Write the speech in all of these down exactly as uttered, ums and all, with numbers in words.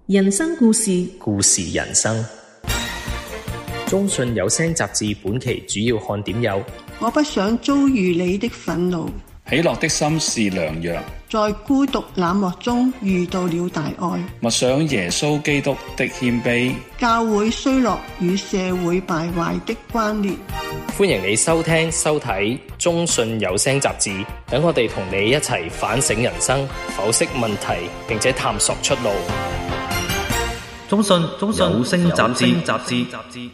人生故事， 故事人生。中信有聲雜誌本期主要看點有： 我不想遭遇你的憤怒， 喜樂的心是良藥， 在孤獨冷漠中遇到了大愛， 默想耶穌基督的謙卑， 教會衰落與社會敗壞的關聯。 歡迎你收聽收睇中信有聲雜誌，等我哋同你一齊反省人生，剖析問題，並且探索出路。 中信中信有聲雜誌雜誌雜誌。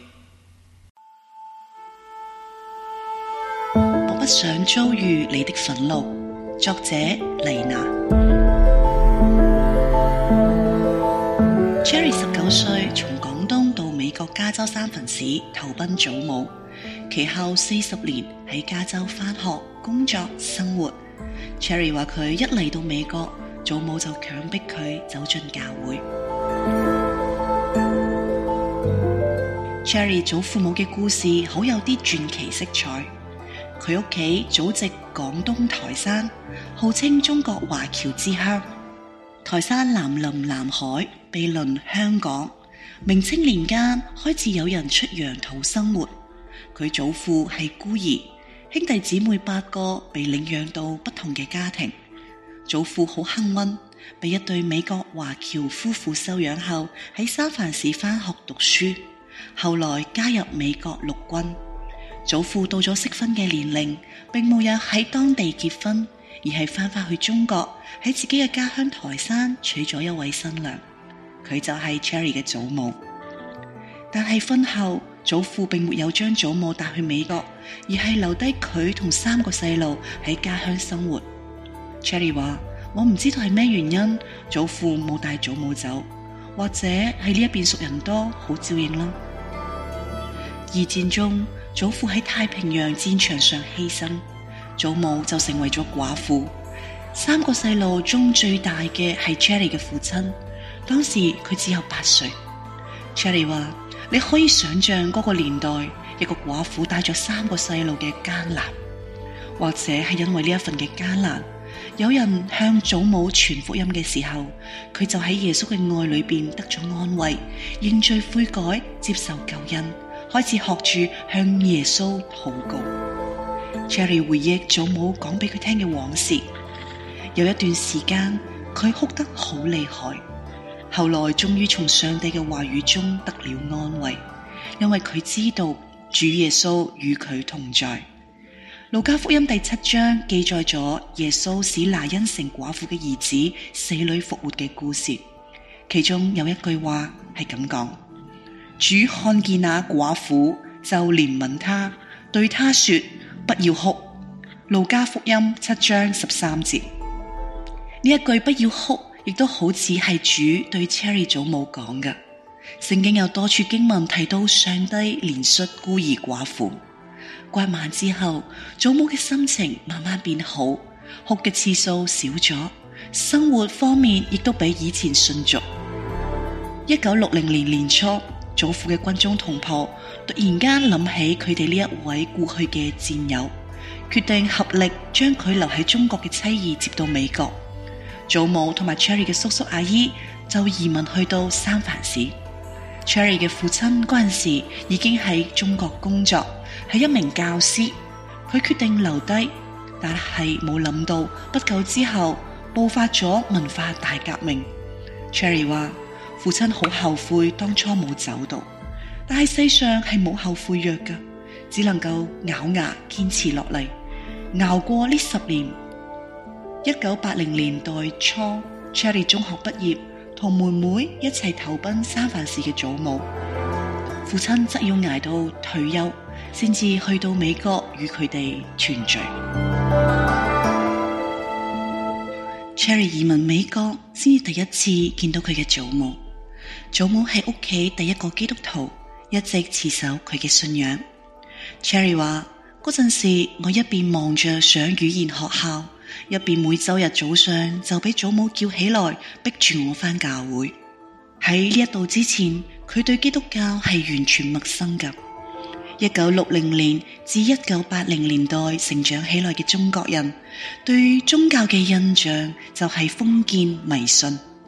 我不想遭遇你的憤怒。作者麗娜。Cherry 十九歲，從廣東到美國加州三藩市投奔祖母，其後四十年喺加州返學、工作、生活。Cherry 話佢一嚟到美國，祖母就強迫佢走進教會。Cherry 祖父母嘅故事好有啲傳奇色彩。佢屋企祖籍廣東台山，號稱中國華僑之鄉。台山南臨南海，毗鄰香港。明清年間開始有人出洋討生活。佢祖父係孤兒，兄弟姊妹八個被領養到不同嘅家庭。祖父好幸運，被一對美國華僑夫婦收養後，喺三藩市返學讀書。後來加入美國陸軍。祖父到咗適婚嘅年齡，並冇有喺當地結婚，而係翻返去中國，喺自己嘅家鄉台山娶咗一位新娘。佢就係 Cherry 嘅祖母。但係婚後，祖父並沒有將祖母帶去美國，而係留低佢同三個細路喺家鄉生活。Cherry 話：我唔知道係咩原因，祖父冇帶祖母走，或者係呢一邊熟人多，好照應啦。二戰中，祖父喺太平洋戰場上犧牲，祖母就成為咗寡婦。三個細路中最大嘅係 Cherry 嘅父親，當時佢只有八歲。Cherry 話：你可以想象嗰個年代，一個寡婦帶咗三個細路嘅艱難，或者係因為呢一份嘅艱難，有人向祖母傳福音嘅時候，佢就喺耶穌嘅愛裏邊得咗安慰，認罪悔改，接受救恩，開始學住向耶穌禱告。Cherry 回憶祖母講俾佢聽嘅往事，有一段時間佢哭得好厲害，後來終於從上帝嘅話語中得了安慰，因為佢知道主耶穌與佢同在。路加福音第七章記載咗耶穌使拿因城寡婦嘅兒子死裏復活嘅故事，其中有一句話係咁講：主看見那寡婦，就憐憫她，對她說：不要哭。路加福音七章十三節。呢一句不要哭，亦都好似係主對 Cherry 祖母講嘅。聖經有多處經文提到上帝憐恤孤兒寡婦。刮晚之後，祖母嘅心情慢慢變好，哭嘅次數少咗，生活方面亦都比以前順俗。一九六零年年初，祖父嘅軍中同袍突然間諗起佢哋呢一位故去嘅戰友，決定合力將佢留喺中國嘅妻兒接到美國。祖母同埋 Cherry 嘅叔叔阿姨就移民去到三藩市。Cherry 嘅父親嗰陣時已經喺中國工作，係一名教師。佢決定留低，但係冇諗到不久之後爆發咗文化大革命。Cherry 話父親好後悔當初冇走到，但係世上係冇後悔藥㗎，只能夠咬牙堅持落嚟，熬過呢十年。一九八零年代初 ，Cherry 中學畢業，同妹妹一齊投奔三藩市嘅祖母。父親則要捱到退休，先至去到美國與佢哋團聚。Cherry 移民美國，先至第一次見到佢嘅祖母。祖母係屋企第一個基督徒，一直持守佢嘅信仰。Cherry 話：嗰陣時，我一邊忙着上語言學校，一邊每周日早上就俾祖母叫起來，逼住我返教會。喺呢一度之前，佢對基督教係完全陌生㗎。一九六零年至一九八零年代成長起來嘅中國人，對宗教嘅印象就係封建迷信。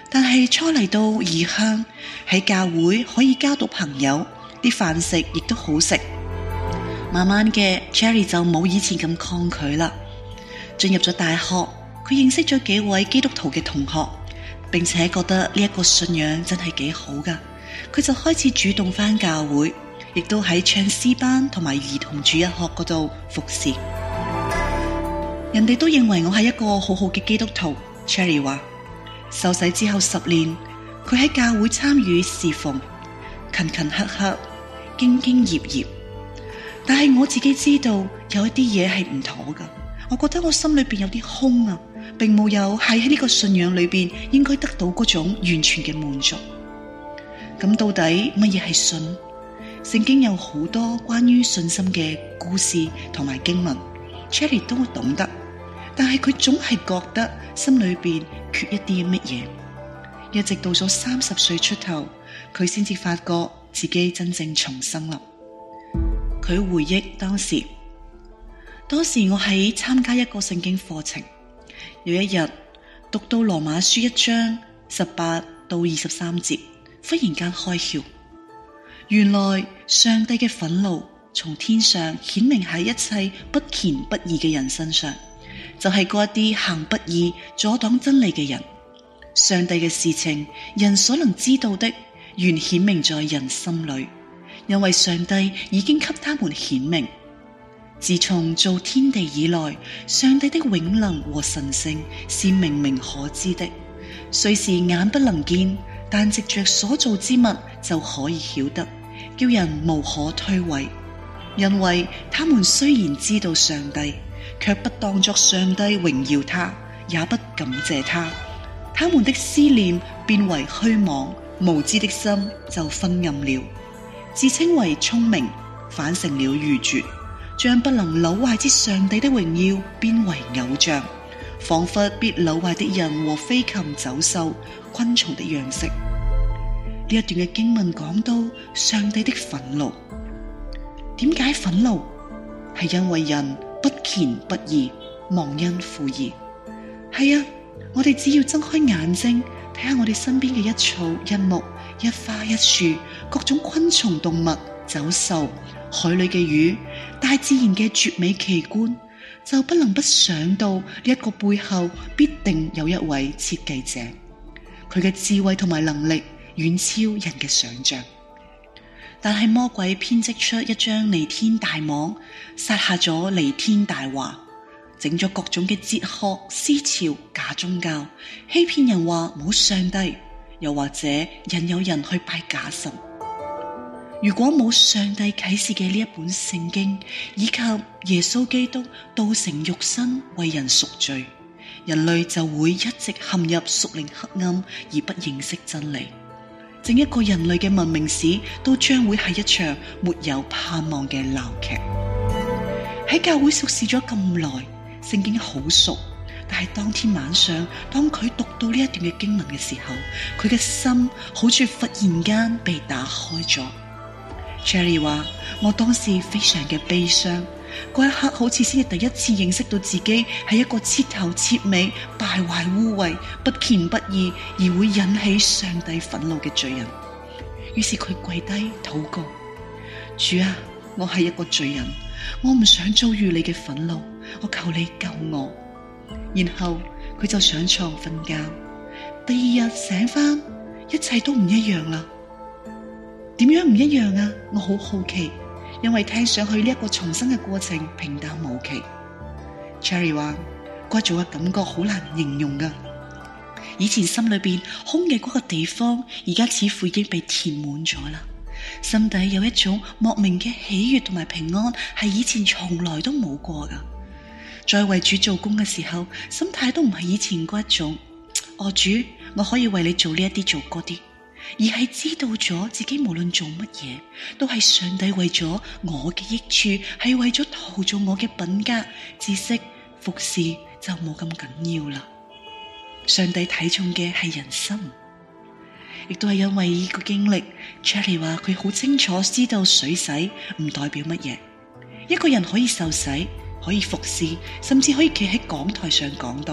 但係初嚟到異鄉，喺教會可以交到朋友，啲飯食亦都好食。慢慢嘅 Cherry 就冇以前咁抗拒啦。進入咗大學，佢認識咗幾位基督徒嘅同學，並且覺得呢一個信仰真係幾好噶。佢就開始主動返教會，亦都喺唱詩班同埋兒童主日學嗰度服侍。人哋都認為我係一個好好嘅基督徒。Cherry 話受洗之後十年，佢喺教會參與侍奉，勤勤刻刻，兢兢業業。但係我自己知道有一啲嘢係唔妥噶，我覺得我心裏邊有啲空啊，並冇有喺喺呢個信仰裏邊應該得到嗰種完全嘅滿足。咁到底乜嘢係信？聖經有好多關於信心嘅故事同埋經文 ，Cherry 都懂得，但係佢總係覺得心裏邊缺一啲乜嘢。一直到咗三十歲出頭，佢先至發覺自己真正重生啦。佢回憶當時，當時我喺參加一個聖經課程，有一日讀到羅馬書一章十八到二十三節，忽然間開竅，原來上帝嘅憤怒從天上顯明喺一切不虔不義嘅人身上，就係嗰一啲行不義阻擋真理嘅人。上帝嘅事情，人所能知道的，原顯明在人心裏，因為上帝已經給他們顯明。自從造天地以來，上帝的永能和神性是明明可知的，雖是眼不能見，但藉着所造之物就可以曉得，叫人無可推諉。因為他們雖然知道上帝，卻不當作上帝榮耀他，也不感謝他。他們的思念變為虛妄，無知的心就昏暗了。自稱為聰明，反成了愚拙，將不能朽壞之上帝的榮耀變為偶像，仿佛必朽壞的人和飛禽走獸、昆蟲的樣式。呢一段嘅經文講到上帝的憤怒，點解憤怒？係因為人不虔不義，忘恩負義。係啊，我哋只要睜開眼睛，睇下我哋身邊嘅一草一木、一花一樹，各種昆蟲動物、走獸、海裏嘅魚，大自然嘅絕美奇觀，就不能不想到呢一個背後必定有一位設計者，佢嘅智慧同埋能力遠超人嘅想象。但係魔鬼編織出一張彌天大網，撒下咗彌天大話，整咗各種嘅哲學思潮、假宗教，欺騙人話冇上帝，又或者引誘人去拜假神。如果冇上帝啟示嘅呢一本聖經，以及耶穌基督道成肉身為人贖罪，人類就會一直陷入屬靈黑暗而不認識真理。整一個人類嘅文明史都將會係一場沒有盼望嘅鬧劇。喺教會服侍咗咁耐，聖經好熟，但係當天晚上，當佢讀到呢一段嘅經文嘅時候，佢嘅心好似忽然間被打開咗。Cherry 話：我當時非常嘅悲傷，嗰一刻好似先係第一次認識到自己係一個徹頭徹尾敗壞污穢、不虔不義而會引起上帝憤怒嘅罪人。於是佢跪低禱告：主啊，我係一個罪人，我唔想遭遇你嘅憤怒，我求你救我。然後佢就上床瞓覺。第二日醒翻，一切都唔一樣啦。點樣唔一樣啊？我好好奇，因為聽上去呢一個重生嘅過程平淡無奇。Cherry 話：嗰種嘅感覺好難形容噶。以前心裏邊空嘅嗰個地方，而家似乎已經被填滿咗啦。心底有一種莫名嘅喜悅同埋平安，係以前從來都冇過噶。在為主做工嘅時候，心態都唔係以前嗰一種，哦主，我可以為你做呢一啲做嗰啲。而係知道咗自己無論做乜嘢，都係上帝為咗我嘅益處，係為咗陶造我嘅品格、知識、服侍，就冇咁緊要啦。上帝睇重嘅係人心，亦都係因為呢個經歷 Cherry 話佢好清楚知道水洗唔代表乜嘢。一個人可以受洗，可以服侍，甚至可以企喺講台上講道，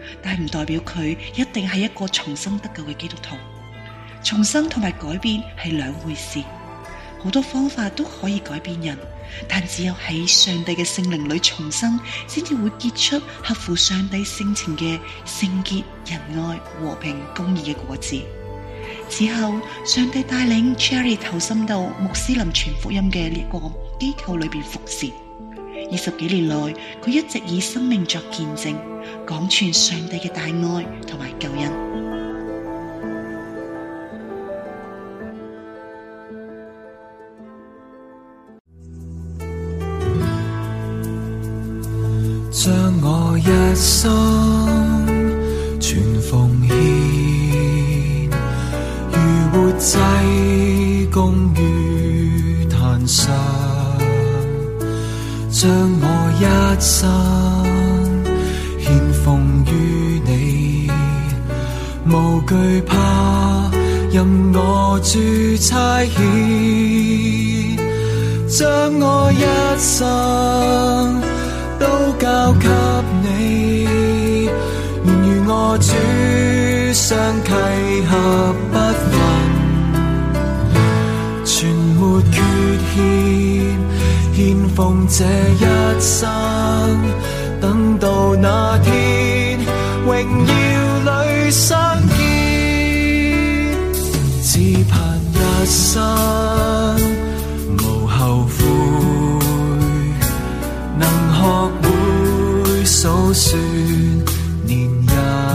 但係唔代表佢一定係一個重生得救嘅基督徒。重生同埋改變係兩回事，好多方法都可以改變人，但只有喺上帝嘅聖靈裏重生，先至會結出合乎上帝性情嘅聖潔、仁愛、和平、公義嘅果子。此後，上帝帶領 Cherry 投身到穆斯林傳福音嘅呢個機構裏邊服侍。二十幾年來，佢一直以生命作見證，廣傳上帝嘅大愛同埋救恩。 將我一生全奉獻，如活祭供於壇上，將我一生獻奉於你，無懼怕，任我主差遣，將我一生都交給你，願與我主相契合不分，全沒缺欠，獻奉這一生，等到那天榮耀裏相見，只盼一生無後悔，能學會數算年日，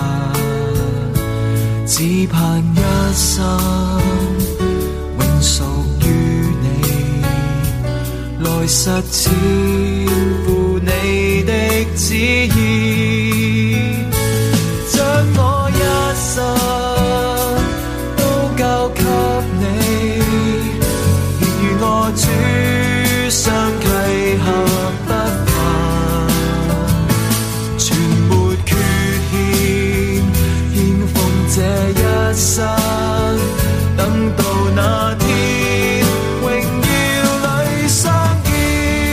只盼一生永屬於你，來實踐父你的旨意，將我一生都交給你，願與我主相契合不分，全沒缺欠，獻奉這一生，等到那天榮耀裏相見。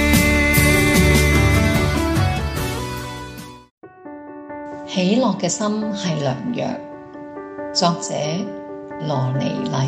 喜樂嘅心係良藥，作者羅尼麗。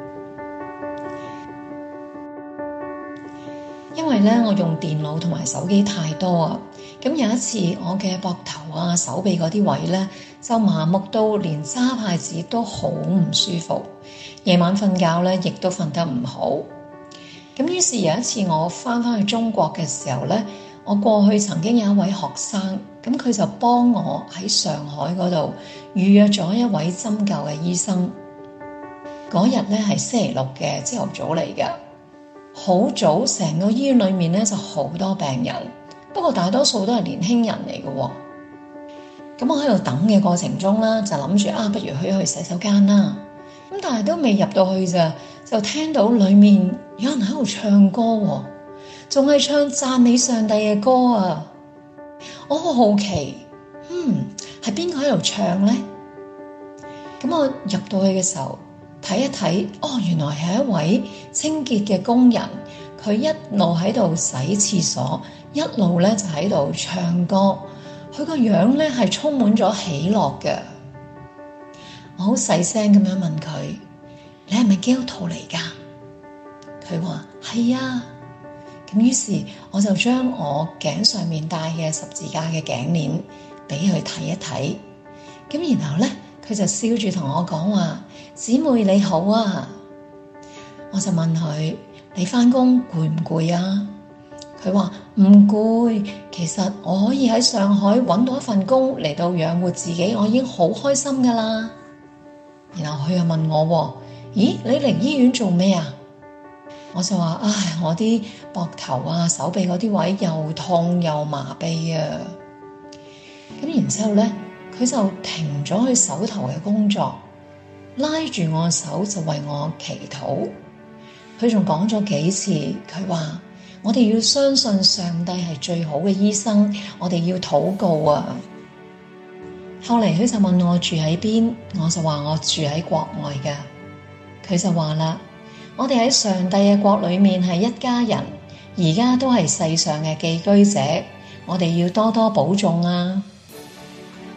因為咧，我用電腦同埋手機太多啊，咁有一次我嘅膊頭啊、手臂嗰啲位咧就麻木到連揸筷子都好唔舒服，夜晚瞓覺咧亦都瞓得唔好。咁於是有一次我翻返去中國嘅時候咧，我過去曾經有一位學生，咁佢就幫我喺上海嗰度預約咗一位針灸嘅醫生。嗰日咧係星期六嘅朝頭早嚟嘅。好早，成個醫院裏面咧就好多病人，不過大多數都係年輕人嚟嘅。咁我喺度等嘅過程中啦，就諗住啊，不如去去洗手間啦。咁但係都未入到去咋，就聽到裏面有人喺度唱歌，仲係唱讚美上帝嘅歌啊！我好好奇，嗯，係邊個喺度唱咧？咁我入到去嘅時候，睇一睇，哦，原來係一位清潔嘅工人，佢一路喺度洗廁所，一路咧就喺度唱歌。佢個樣咧係充滿咗喜樂嘅。我好細聲咁樣問佢：你係咪基督徒嚟噶？佢話係啊。咁於是我就將我頸上面戴嘅十字架嘅頸鏈俾佢睇一睇。咁然後咧，佢就笑住同我講話：姊妹你好啊！我就問佢：你返工攰唔攰啊？佢話唔攰，其實我可以喺上海搵到一份工嚟到養活自己，我已經好開心噶啦。然後佢又問我：咦，你嚟醫院做咩啊？我就話：唉，我啲膊頭啊、手臂嗰啲位又痛又麻痹啊。咁然之後咧，佢就停咗佢手頭嘅工作，拉住我手就為我祈禱。佢仲講咗幾次，佢話我哋要相信上帝係最好嘅醫生，我哋要禱告啊。後嚟佢就問我住喺邊，我就話我住喺國外嘅。佢就話啦：我哋喺上帝嘅國裏面係一家人，而家都係世上嘅寄居者，我哋要多多保重啊。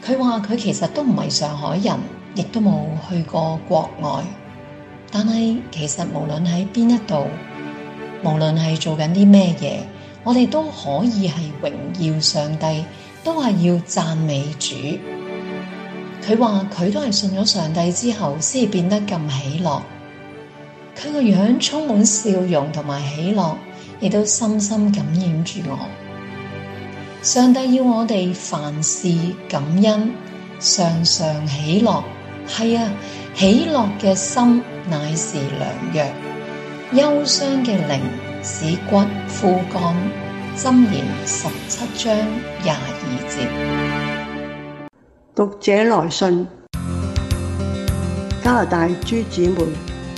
佢話佢其實都唔係上海人，亦都冇去過國外，但係其實無論喺邊一度，無論係做緊啲咩嘢，我哋都可以係榮耀上帝，都係要讚美主。佢話佢都係信咗上帝之後先至變得咁喜樂，佢個樣充滿笑容同埋喜樂，亦都深深感染住我。上帝要我哋凡事感恩，常常喜樂。係啊，喜樂嘅心乃是良藥，憂傷嘅靈使骨枯乾。箴言十七章廿二節。 讀者來信，加拿大諸姊妹，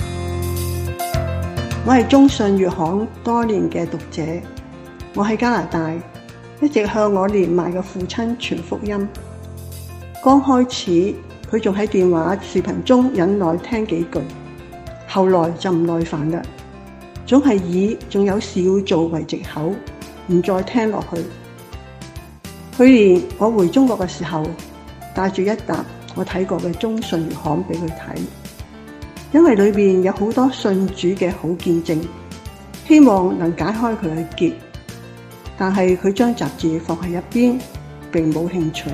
我係中信月刊多年嘅讀者，我喺加拿大一直向我年邁嘅父親傳福音。剛開始佢仲喺電話視頻中忍耐聽幾句，後來就唔耐煩啦，總係以仲有事要做為藉口，唔再聽落去。去年我回中國嘅時候，帶住一沓我睇過嘅中信月刊俾佢睇，因為裏面有好多信主嘅好見證，希望能解開佢嘅結。但係佢將雜誌放喺一邊，並冇興趣。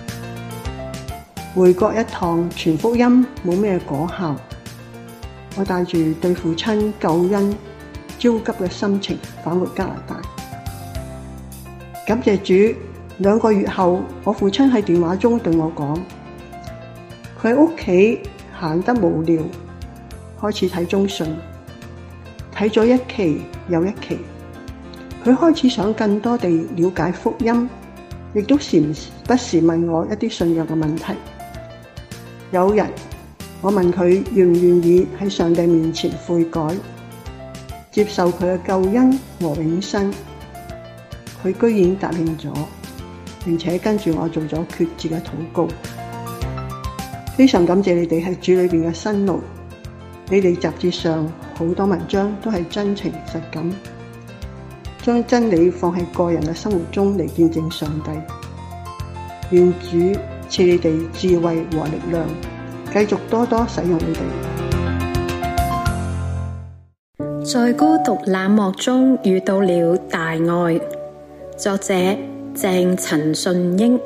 回國一趟傳福音冇咩果效，我帶住對父親救恩焦急嘅心情返回加拿大。感謝主，兩個月後，我父親喺電話中對我講，佢喺屋企閒得無聊，開始睇中信，睇咗一期又一期。佢開始想更多地了解福音，亦都時不時問我一啲信仰嘅問題。有日，我問佢願唔願意喺上帝面前悔改，接受佢嘅救恩和永生。佢居然答應咗，並且跟住我做咗決志嘅禱告。非常感謝你哋喺主裏面嘅辛勞，你哋雜誌上好多文章都係真情實感，將真理放喺個人嘅生活中嚟見證上帝。願主賜你哋智慧和力量，繼續多多使用你哋。 在孤獨冷漠中遇到了大愛。作者鄭陳順英。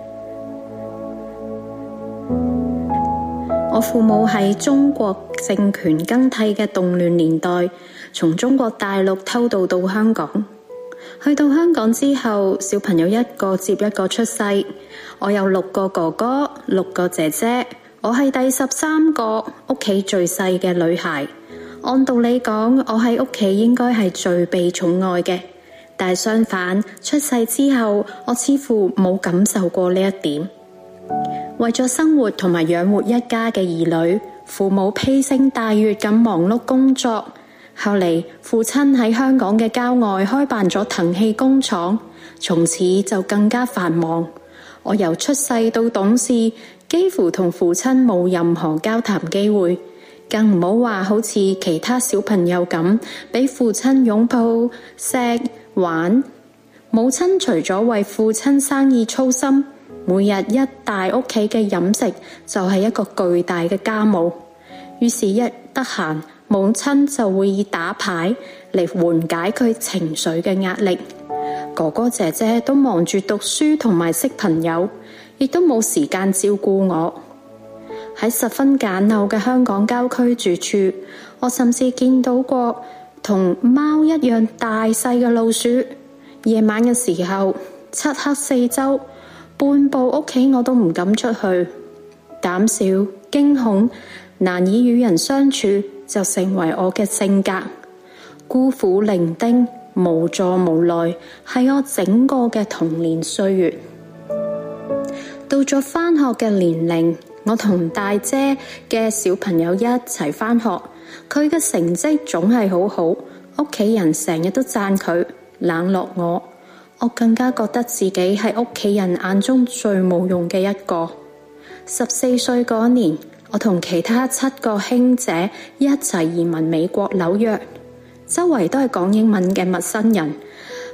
我父母喺中國政權更替嘅動亂年代，從中國大陸偷渡到香港。去到香港之後，小朋友一個接一個出世，我有六個哥哥，六個姐姐，我係第十三個，屋企最細嘅女孩。按道理講，我喺屋企應該係最被寵愛嘅。但相反，出世之後，我似乎冇感受過呢一點。為咗生活同埋養活一家嘅兒女，父母披星戴月咁忙碌工作。後嚟，父親喺香港嘅郊外開辦咗騰氣工廠，從此就更加繁忙。我由出世到懂事，幾乎同父親冇任何交談機會，更唔好話好似其他小朋友咁，俾父親擁抱、錫、玩。母親除咗為父親生意操心，每日一大屋企嘅飲食就係一個巨大嘅家務。於是，一得閒，母親就會以打牌嚟緩解佢情緒嘅壓力。哥哥姐姐都忙住讀書同埋識朋友，亦都冇時間照顧我。喺十分簡陋嘅香港郊區住處，我甚至見到過同貓一樣大細嘅老鼠。夜晚嘅時候，漆黑四周，半步屋企我都唔敢出去。膽小、驚恐、難以與人相處，就成為我嘅性格。孤苦伶仃、無助無奈，係我整個嘅童年歲月。到咗返學嘅年齡，我同大姐嘅小朋友一齊返學，佢嘅成績總係好好，屋企人成日都讚佢，冷落我。我更加覺得自己係屋企人眼中最冇用嘅一個。十四歲嗰年，我同其他七個兄姐一齊移民美國紐約，周圍都係講英文嘅陌生人，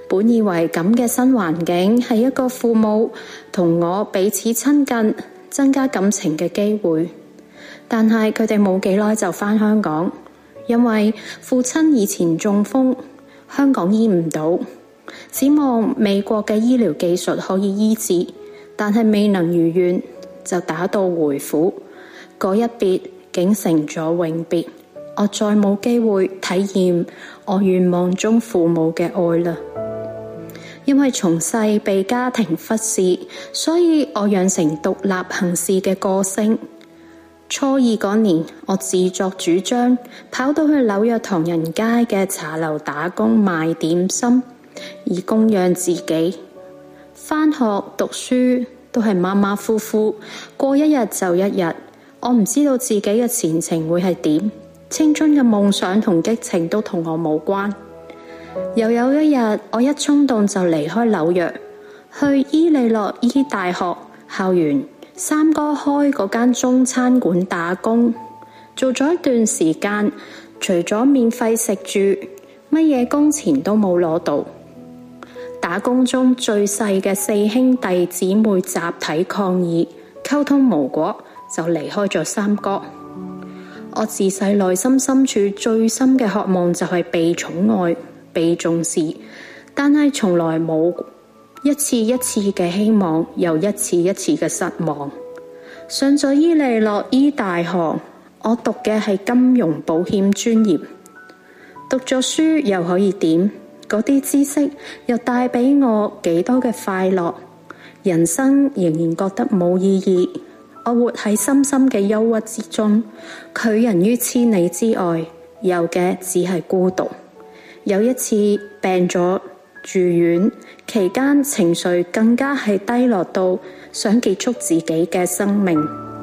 本以為咁嘅新環境係一個父母同我彼此親近、增加感情嘅機會，但係佢哋冇幾耐就返香港，因為父親以前中風，香港醫唔到，指望美國嘅醫療技術可以醫治，但係未能如願，就打道回府。嗰一別竟成咗永別，我再冇機會體驗我願望中父母嘅愛啦。因為從細被家庭忽視，所以我養成獨立行事嘅個性。初二嗰年，我自作主張跑到去紐約唐人街嘅茶樓打工賣點心，以供養自己。返學讀書都係馬馬虎虎，過一日就一日。我唔知道自己嘅前程會係點，青春嘅夢想同激情都同我無關。又有一日，我一衝動就離開紐約，去伊利諾伊大學校園三哥開嗰間中餐館打工，做咗一段時間，除咗免費食住，乜嘢工錢都冇攞到。打工中最細嘅四兄弟姊妹集體抗議，溝通無果，就離開咗三哥。我自細內心深處最深嘅渴望就係被寵愛、被重視，但係從來冇一次一次嘅希望，又一次一次嘅失望。上咗伊利諾伊大學，我讀嘅係金融保險專業，讀咗書又可以點？嗰啲知識又帶俾我幾多嘅快樂？人生仍然覺得冇意義。我活喺深深嘅憂鬱之中，拒人於千里之外，有嘅只係孤獨。有一次病咗住院，期間情緒更加係低落到想結束自己嘅生命。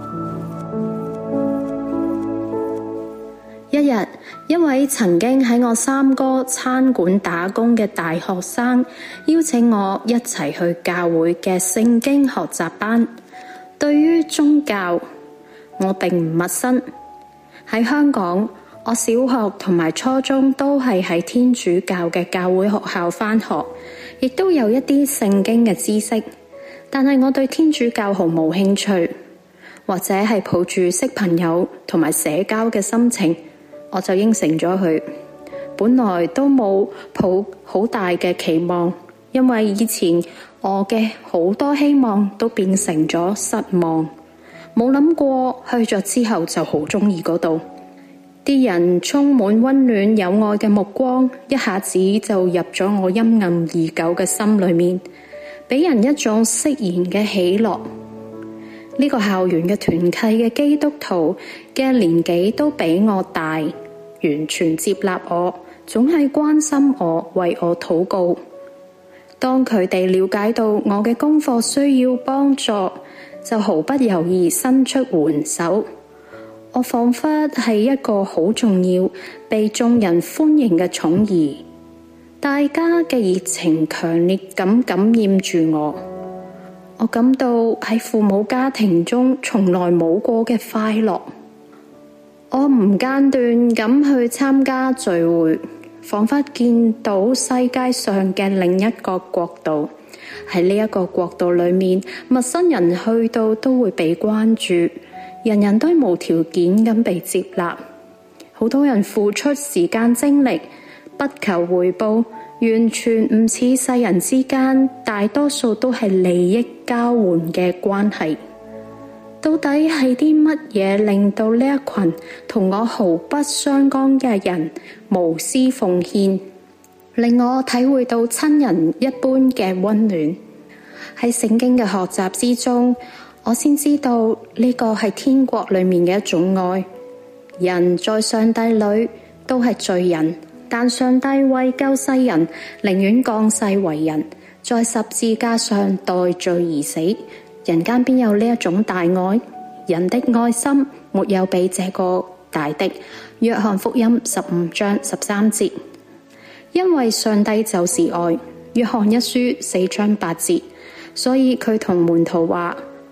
一日，一位曾經喺我三哥餐館打工嘅大學生邀請我一齊去教會嘅聖經學習班。對於宗教，我並唔陌生。喺香港，我小學同埋初中都係喺天主教嘅教會學校返學，亦都有一啲聖經嘅知識。但係我對天主教毫無興趣，或者係抱住識朋友同埋社交嘅心情，我就應承咗佢。本來都冇抱好大嘅期望，因為以前我嘅好多希望都變成咗失望，冇諗過去咗之後就好鍾意嗰度。啲人充滿溫暖有愛嘅目光，一下子就入咗我陰暗已久嘅心裏面，俾人一種釋然嘅喜樂。呢個校園嘅團契嘅基督徒嘅年紀都比我大，完全接納我，總係關心我，為我禱告。當佢哋了解到我嘅功課需要幫助，就毫不猶豫伸出援手。我彷彿係一個好重要、被眾人歡迎嘅寵兒，大家嘅熱情強烈咁感染住我。我感到喺父母家庭中從來冇過嘅快樂。我唔間斷咁去參加聚會，彷彿見到世界上嘅另一個國度。喺呢一個國度裏面，陌生人去到都會被關注，人人都無條件咁被接納。好多人付出時間精力，不求回報，完全唔似世人之間大多數都係利益交換嘅關係。到底係啲乜嘢令到呢一群同我毫不相干嘅人無私奉獻，令我體會到親人一般嘅溫暖？喺聖經嘅學習之中，我先知道呢個係天國裏面嘅一種愛。人在上帝裏都係罪人，但上帝為救世人，寧願降世為人，在十字架上代罪而死。人間邊有呢一種大愛？人的愛心沒有比這個大的。約翰福音十五章十三節。因為上帝就是愛。約翰一書四章八節。所以佢同門徒話：我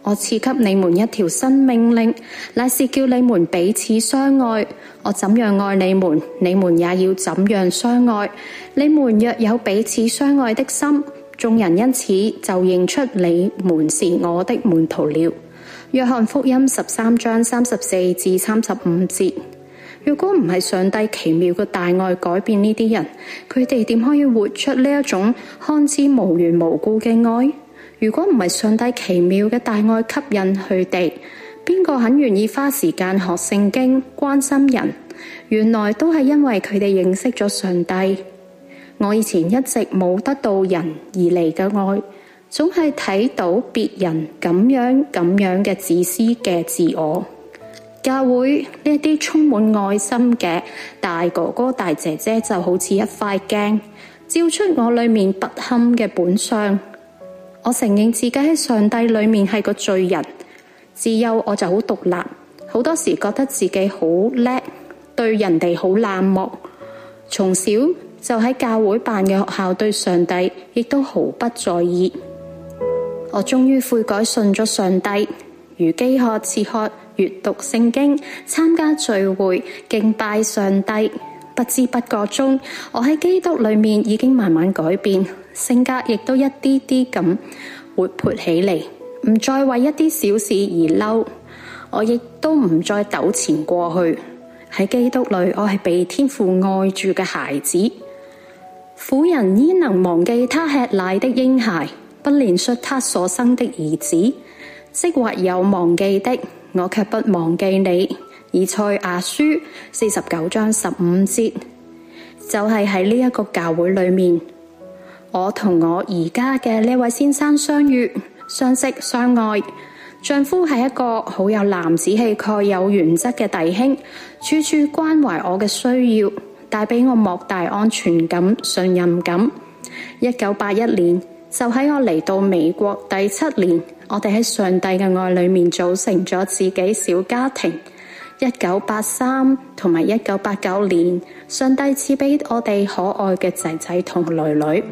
我賜給你們一條新命令，乃是叫你們彼此相愛。我怎樣愛你們，你們也要怎樣相愛。你們若有彼此相愛的心，眾人因此就認出你們是我的門徒了。約翰福音十三章三十四至三十五節。如果唔係上帝奇妙嘅大愛改變呢啲人，佢哋點可以活出呢一種看似無緣無故嘅愛？如果唔係上帝奇妙嘅大愛吸引佢哋，邊個肯願意花時間學聖經、關心人？原來都係因為佢哋認識咗上帝。我以前一直冇得到人而嚟嘅愛，總係睇到別人咁樣咁樣嘅自私嘅自我。教會呢啲充滿愛心嘅大哥哥大姐姐就好似一塊鏡，照出我裏面不堪嘅本相。我承認自己喺上帝裏面係個罪人，自幼我就好獨立，好多時覺得自己好叻，對人哋好冷漠。從小就喺教會辦嘅學校，對上帝亦都毫不在意。我終於悔改信咗上帝，如飢渴切渴閱讀聖經，參加聚會，敬拜上帝。不知不覺中，我喺基督裏面已經慢慢改變，性格亦都一啲啲咁活潑起嚟，唔再為一啲小事而嬲。我亦都唔再糾纏過去。喺基督裏，我係被天父愛住嘅孩子。婦人焉能忘記他吃奶的嬰孩，不憐恤他所生的兒子？即或有忘記的，我卻不忘記你。以賽亞書四十九章十五節。就係喺呢一個教會裏面，我同我而家嘅呢位先生相遇、相識、相愛。丈夫係一個好有男子氣概、有原則嘅弟兄，處處關懷我嘅需要，帶俾我莫大安全感、信任感。一九八一年，就喺我嚟到美國第七年，我哋喺上帝嘅愛裏面組成咗自己小家庭。一九八三同埋一九八九年，上帝賜俾我哋可愛嘅仔仔同女女。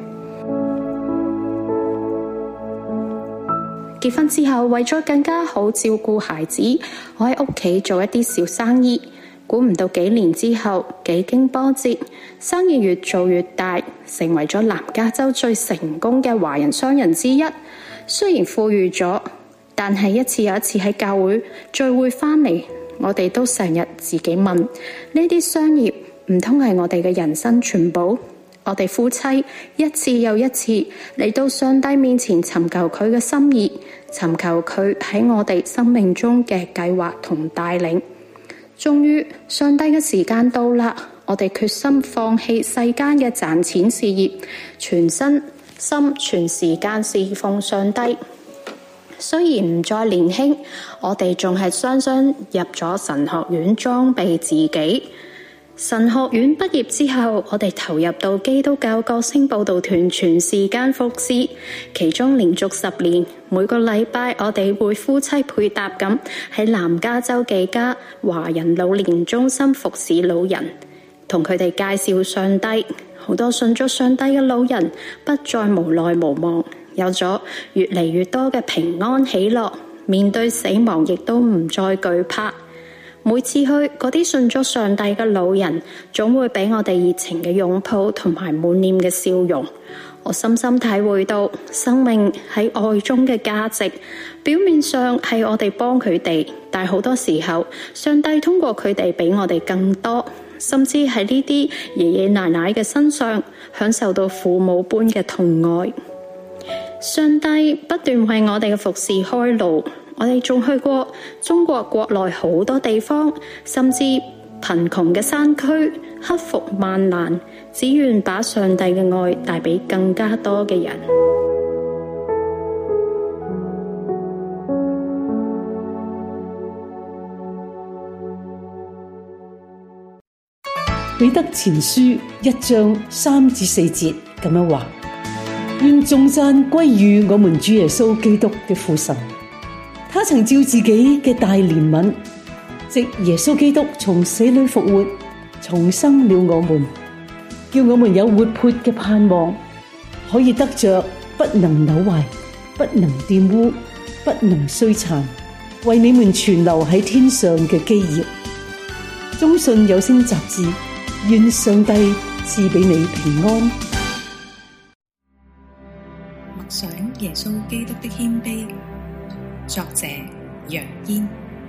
結婚之後，為咗更加好照顧孩子，我喺屋企做一啲小生意。估唔到幾年之後，幾經波折，生意越做越大，成為咗南加州最成功嘅華人商人之一。雖然富裕咗，但係一次又一次喺教會聚會返嚟，我哋都成日自己問：呢啲商業唔通係我哋嘅人生全部？我哋夫妻一次又一次嚟到上帝面前尋求佢嘅心意，尋求佢喺我哋生命中嘅計劃同帶領。終於上帝嘅時間到啦，我哋決心放棄世間嘅賺錢事業，全身心全時間侍奉上帝。雖然唔再年輕，我哋仲係雙雙入咗神學院裝備自己。神學院畢業之後，我哋投入到基督教國星佈道團全時間服侍，其中連續十年，每個禮拜我哋會夫妻配搭咁喺南加州幾家華人老年中心服侍老人，同佢哋介紹上帝。好多信咗上帝嘅老人不再無奈無望，有咗越嚟越多嘅平安喜樂，面對死亡亦都唔再懼怕。每次去嗰啲信咗上帝嘅老人，總會俾我哋熱情嘅擁抱同埋滿臉嘅笑容。我深深體會到生命喺愛中嘅價值。表面上係我哋幫佢哋，但好多時候上帝通過佢哋俾我哋更多，甚至喺呢啲爺爺奶奶嘅身上享受到父母般嘅疼愛。上帝不斷為我哋嘅服侍開路。我哋仲去過中國國內好多地方，甚至貧窮嘅山區，克服萬難，只願把上帝嘅愛帶俾更加多嘅人。 彼得前書一章三至四節咁樣話：願頌讚歸於我們主耶穌基督嘅父神。他曾照自己嘅大憐憫，藉耶穌基督從死裏復活，重生了我們，叫我們有活潑嘅盼望，可以得着不能朽壞、不能玷污、 不能衰殘，為你們存留喺天上嘅基業。中信有聲雜誌，願上帝賜俾你平安。 默想耶穌基督的謙卑，作者楊堅。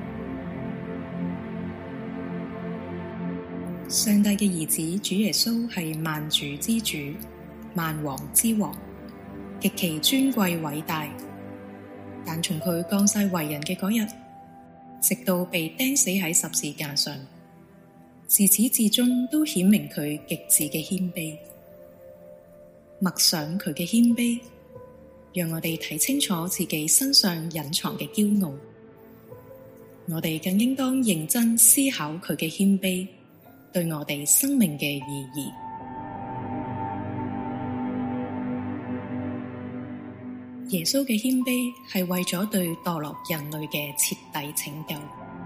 上帝嘅兒子主耶穌係萬主之主，萬王之王，極其尊貴偉大。但從佢降世為人嘅嗰日，直到被釘死喺十字架上，自始至終都顯明佢極致嘅謙卑。默想佢嘅謙卑，讓我哋睇清楚自己身上隱藏嘅驕傲。我哋更應當認真思考佢嘅謙卑對我哋生命嘅意義。耶穌嘅謙卑係為咗對墮落人類嘅徹底拯救。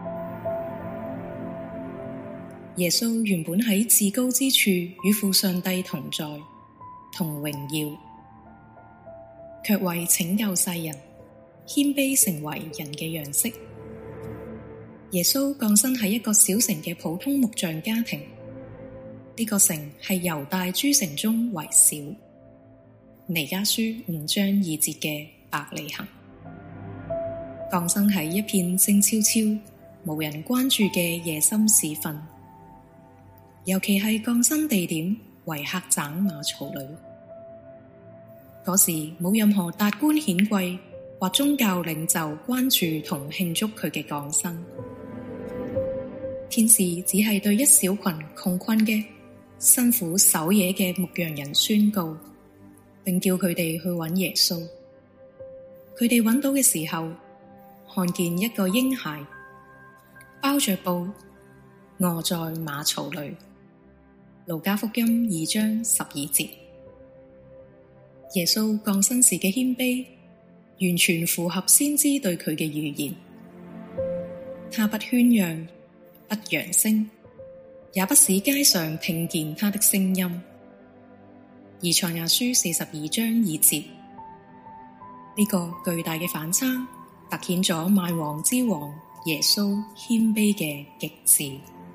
耶穌原本喺至高之處與父上帝同在，同榮耀，卻為拯救世人，謙卑成為人嘅樣式。耶穌降生喺一個小城嘅普通木匠家庭，呢個城係猶大諸城中為小。彌迦書五章二節嘅伯利恆，降生喺一片靜悄悄、無人關注嘅夜深時分，尤其係降生地點為客棧馬槽裏。嗰時冇任何達官顯貴或宗教領袖關注同慶祝佢嘅降生，天使只係對一小群窮困嘅、辛苦守夜嘅牧羊人宣告，並叫佢哋去揾耶穌。佢哋揾到嘅時候，看見一個嬰孩包着布臥在馬槽裏。路加福音二章十二節。耶穌降生時嘅謙卑，完全符合先知對佢嘅預言。他不喧嚷，不揚聲，也不使街上聽見他的聲音。以賽亞書四十二章二節，呢、這個巨大嘅反差，凸顯咗萬王之王耶穌謙卑嘅極致。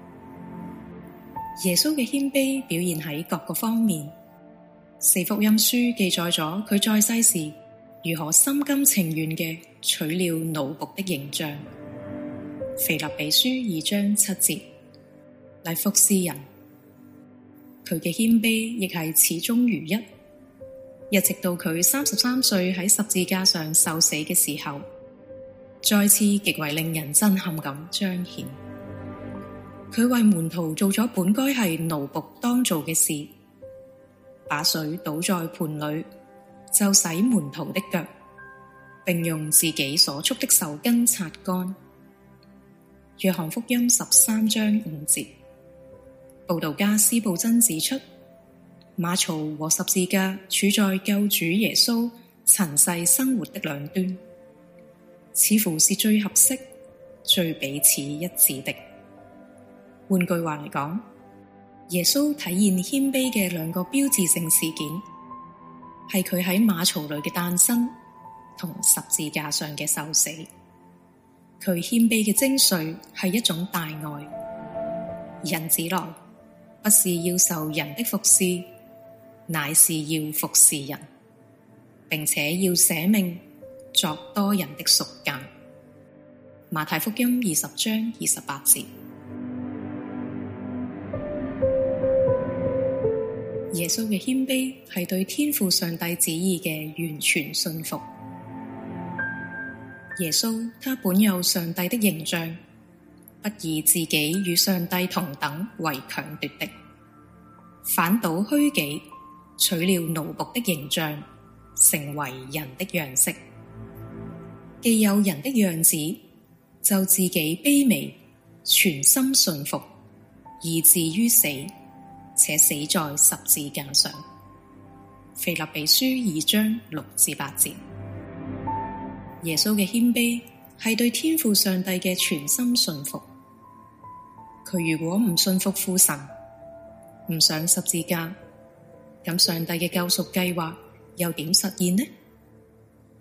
耶穌嘅謙卑表現喺各個方面。四福音書記載咗佢在世時如何心甘情願嘅取了奴僕的形象。腓立比書二章七節，嚟服侍人。佢嘅謙卑亦係始終如一，一直到佢三十三歲喺十字架上受死嘅時候，再次極為令人震撼咁彰顯。佢為門徒做咗本該係奴僕當做嘅事，把水倒在盆裏，就洗門徒的腳，並用自己所束的手巾擦乾。約翰福音十三章五節。佈道家司布真指出，馬槽和十字架處在救主耶穌塵世生活的兩端，似乎是最合適、最彼此一致的。換句話嚟講，耶穌體現謙卑嘅兩個標誌性事件，係佢喺馬槽裏嘅誕生同十字架上嘅受死。佢謙卑嘅精髓係一種大愛，人子來不是要受人的服侍，乃是要服侍人，並且要捨命作多人的贖價。馬太福音二十章二十八節。耶穌嘅謙卑係對天父上帝旨意嘅完全信服。耶穌他本有上帝的形象，不以自己與上帝同等為強奪的，反倒虛己，取了奴僕的形象，成為人的樣式。既有人的樣子，就自己卑微，全心信服，以至於死，且死在十字架上。腓立比書二章六至八節。耶穌嘅謙卑係對天父上帝嘅全心信服。佢如果唔信服父神，唔上十字架，咁上帝嘅救贖計劃又點實現呢？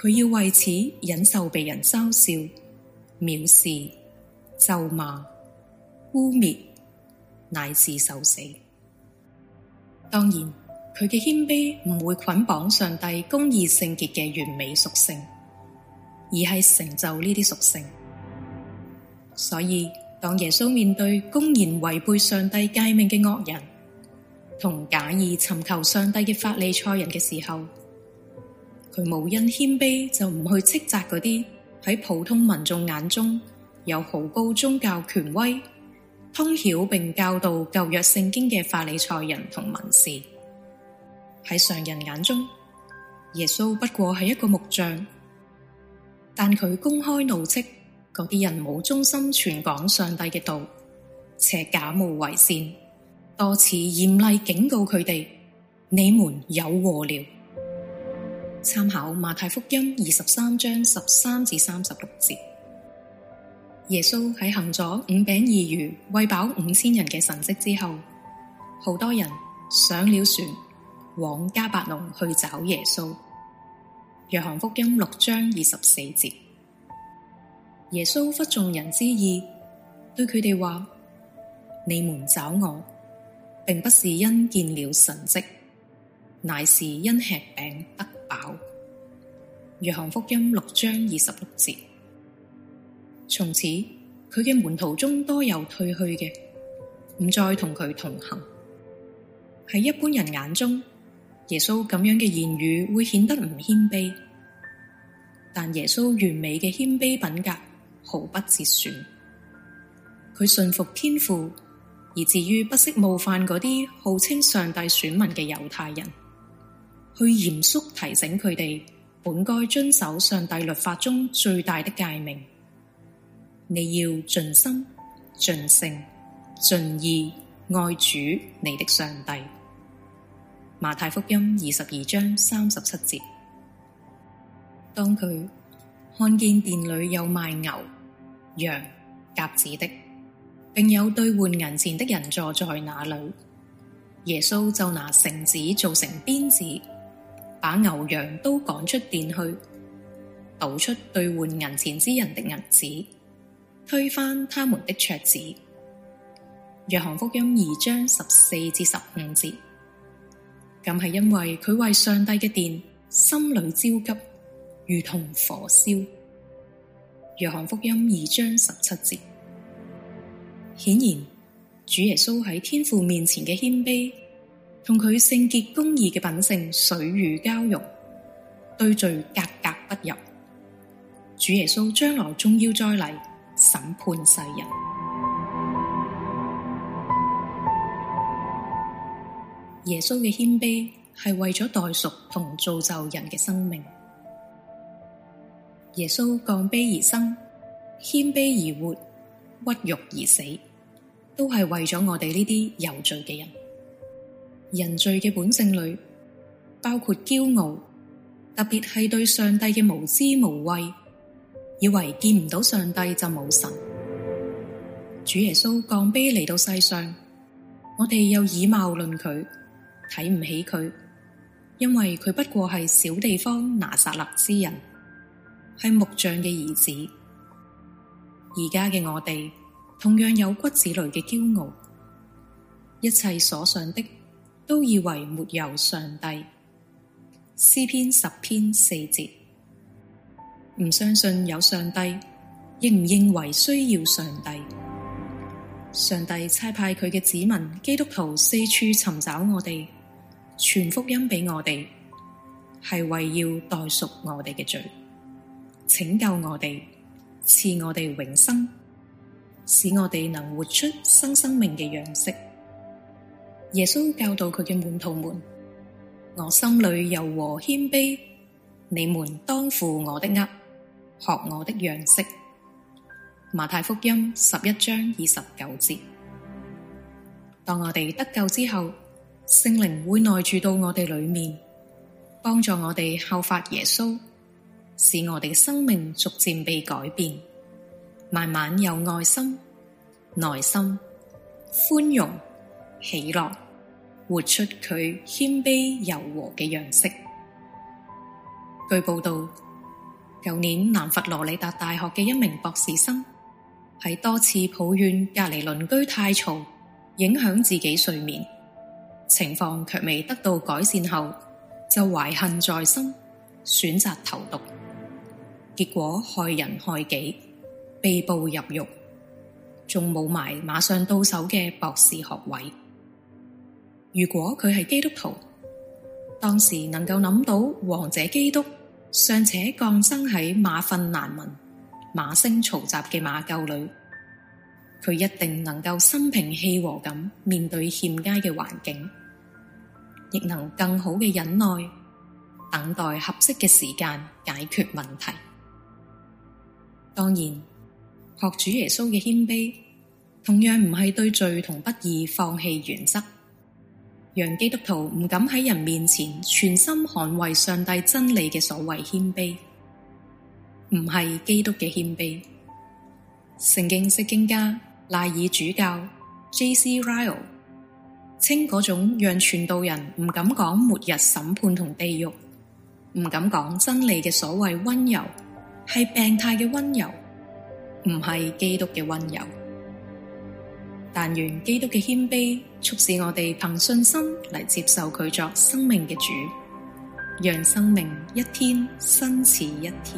佢要為此忍受被人嘲笑、藐視、咒罵、污蔑，乃至受死。當然，佢嘅謙卑唔會捆綁上帝公義聖潔嘅完美屬性，而係成就呢啲屬性。所以，當耶穌面對公然違背上帝誡命嘅惡人，同假意尋求上帝嘅法利賽人嘅時候，佢冇因謙卑就唔去斥責嗰啲喺普通民眾眼中有好高宗教權威、通曉並教導舊約聖經嘅法利賽人同文士。喺常人眼中，耶穌不過係一個木匠，但佢公開怒斥嗰啲人冇忠心傳講上帝嘅道，且假冒為善，多次嚴厲警告佢哋：你們有禍了。參考馬太福音二十三章十三至三十六節。耶穌喺行咗五餅二魚餵飽五千人嘅神蹟之後，好多人上了船往迦百農去找耶穌。約翰福音六章二十四節。耶穌忽眾人之意，對佢哋話：你們找我，並不是因見了神蹟，乃是因吃餅得飽。約翰福音六章二十六節。從此，佢嘅門徒中多有退去嘅，唔再同佢同行。喺一般人眼中，耶穌咁樣嘅言語會顯得唔謙卑，但耶穌完美嘅謙卑品格毫不折損。佢信服天父，以至於不惜冒犯嗰啲號稱上帝選民嘅猶太人，去嚴肅提醒佢哋本該遵守上帝律法中最大的誡命：你要盡心、盡性、盡意愛主你的上帝。馬太福音二十二章三十七節。當佢看見店裏有賣牛、羊、鴿子的，並有兌換銀錢的人坐在那裏，耶穌就拿繩子做成鞭子，把牛羊都趕出店去，倒出兌換銀錢之人的銀子，推翻他們的桌子。約翰福音二章十四至十五節。咁係因為佢為上帝嘅殿心裏焦急，如同火燒。約翰福音二章十七節。顯然，主耶穌喺天父面前嘅謙卑，同佢聖潔公義嘅品性水乳交融，對罪格格不入。主耶穌將來終要再嚟審判世人。耶穌嘅謙卑係為咗代贖同造就人嘅生命。耶穌降卑而生，謙卑而活，屈辱而死，都係為咗我哋呢啲有罪嘅人。人罪嘅本性裏包括驕傲，特別係對上帝嘅無知無畏，以為見唔到上帝就冇神。主耶穌降卑嚟到世上，我哋又以貌論佢，睇唔起佢，因為佢不過係小地方拿撒勒之人，係木匠嘅兒子。而家嘅我哋同樣有骨子裏嘅驕傲，一切所想的都以為沒有上帝。詩篇十篇四節。唔相信有上帝，認唔認為需要上帝？上帝差派佢嘅子民基督徒四處尋找我哋，傳福音俾我哋，係為要代贖我哋嘅罪，拯救我哋，賜我哋永生，使我哋能活出新生命嘅樣式。耶穌教導佢嘅門徒們：我心裏柔和謙卑，你們當負我的軛，學我的樣式。馬太福音十一章二十九節。當我哋得救之後，聖靈會內住到我哋裏面，幫助我哋效法耶穌，使我哋嘅生命逐漸被改變，慢慢有愛心、耐心、寬容、喜樂，活出佢謙卑柔和嘅樣式。據報道， 舊年南佛羅里達大學嘅一名博士生喺多次抱怨隔離鄰居太嘈，影響自己睡眠，情況卻未得到改善後，就懷恨在心，選擇投毒，結果害人害己，被捕入獄，仲冇埋馬上到手嘅博士學位。如果佢係基督徒，當時能夠諗到王者基督尚且降生喺馬糞難聞、馬聲嘈雜嘅馬廄裏，佢一定能夠心平氣和咁面對欠佳嘅環境，亦能更好嘅忍耐，等待合適嘅時間解決問題。當然，學主耶穌嘅謙卑，同樣唔係對罪同不義放棄原則，讓基督徒唔敢喺人面前全心捍衛上帝真理嘅所謂謙卑，唔係基督嘅謙卑。聖經釋經家賴爾主教 J C Ryle 稱嗰種讓傳道人唔敢講末日審判同地獄，唔敢講真理嘅所謂溫柔，係病態嘅溫柔，唔係基督嘅溫柔。但願基督嘅謙卑促使我哋憑信心嚟接受佢作生命嘅主，讓生命一天新似一天。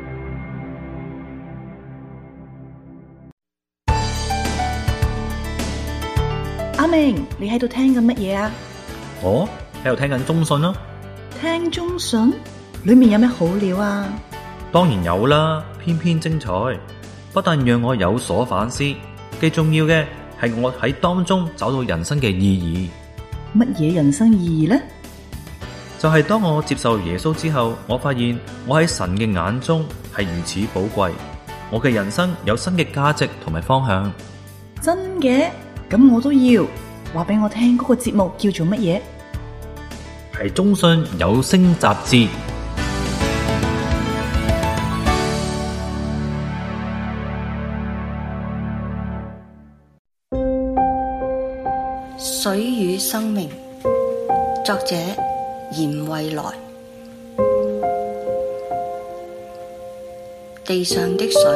阿明，你喺度聽緊乜嘢啊？ 我喺度聽緊中信咯。 聽中信？裏面有咩好料啊？ 當然有啦，篇篇精彩，不但讓我有所反思，最重要嘅係我喺當中找到人生嘅意義。乜嘢人生意義呢？ 就係當我接受耶穌之後，我發現我喺神嘅眼中係如此寶貴，我嘅人生有新嘅價值同埋方向。 真嘅？咁我都要，話俾我聽，嗰個節目叫做乜嘢？ 係中信有聲雜誌。 水與生命，作者嚴惠來。地上的水，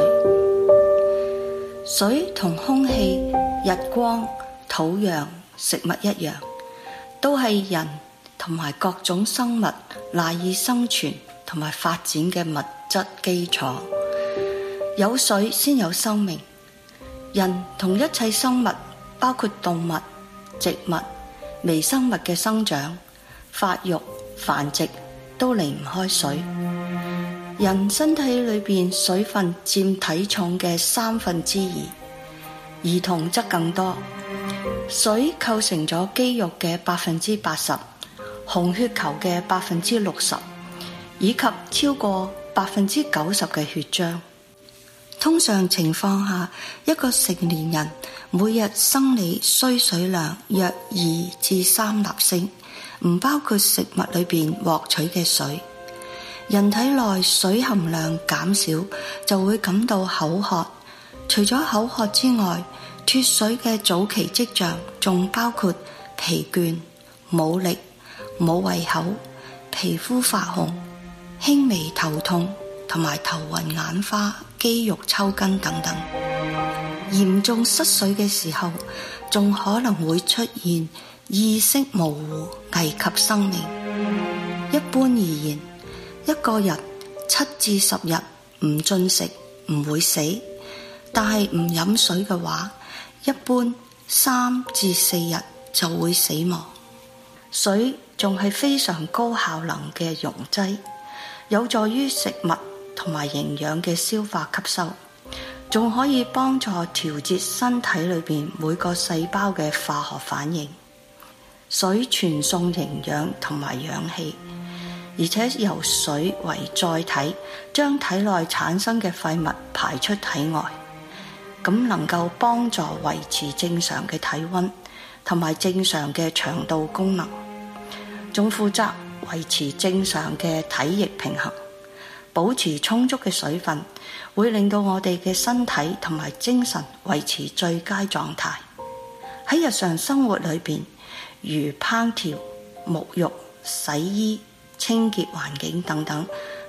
水同空氣、日光、土壤、食物一樣，都係人同埋各種生物賴以生存同埋發展嘅物質基礎。有水先有生命，人同一切生物，包括動物、植物、微生物嘅生長、發育、繁殖都離唔開水。人身體裏邊水分佔體重嘅三分之二，兒童則更多。水構成咗肌肉嘅百分之八十，紅血球嘅百分之六十，以及超過百分之九十嘅血漿。通常情況下，一個成年人每日生理需水量約二至三立升，唔包括食物裏邊獲取嘅水。人體內水含量減少，就會感到口渴。除咗口渴之外，脫水嘅早期跡象仲包括疲倦、冇力、冇胃口、皮膚發紅、輕微頭痛同埋頭暈眼花、肌肉抽筋等等。嚴重失水嘅時候，仲可能會出現意識模糊，危及生命。一般而言，一個人七至十日唔進食唔會死，但係唔飲水嘅話，一般三至四日就會死亡。水仲係非常高效能嘅溶劑，有助於食物同埋營養嘅消化吸收，仲可以幫助調節身體裏邊每個細胞嘅化學反應。水傳送營養同埋氧氣，而且由水為載體，將體內產生嘅廢物排出體外，咁能夠幫助維持正常嘅體溫同埋正常嘅腸道功能，仲負責維持正常嘅體液平衡。保持充足嘅水分，會令到我哋嘅身體同埋精神維持最佳狀態。喺日常生活裏邊，如烹調、沐浴、洗衣、清潔環境等等，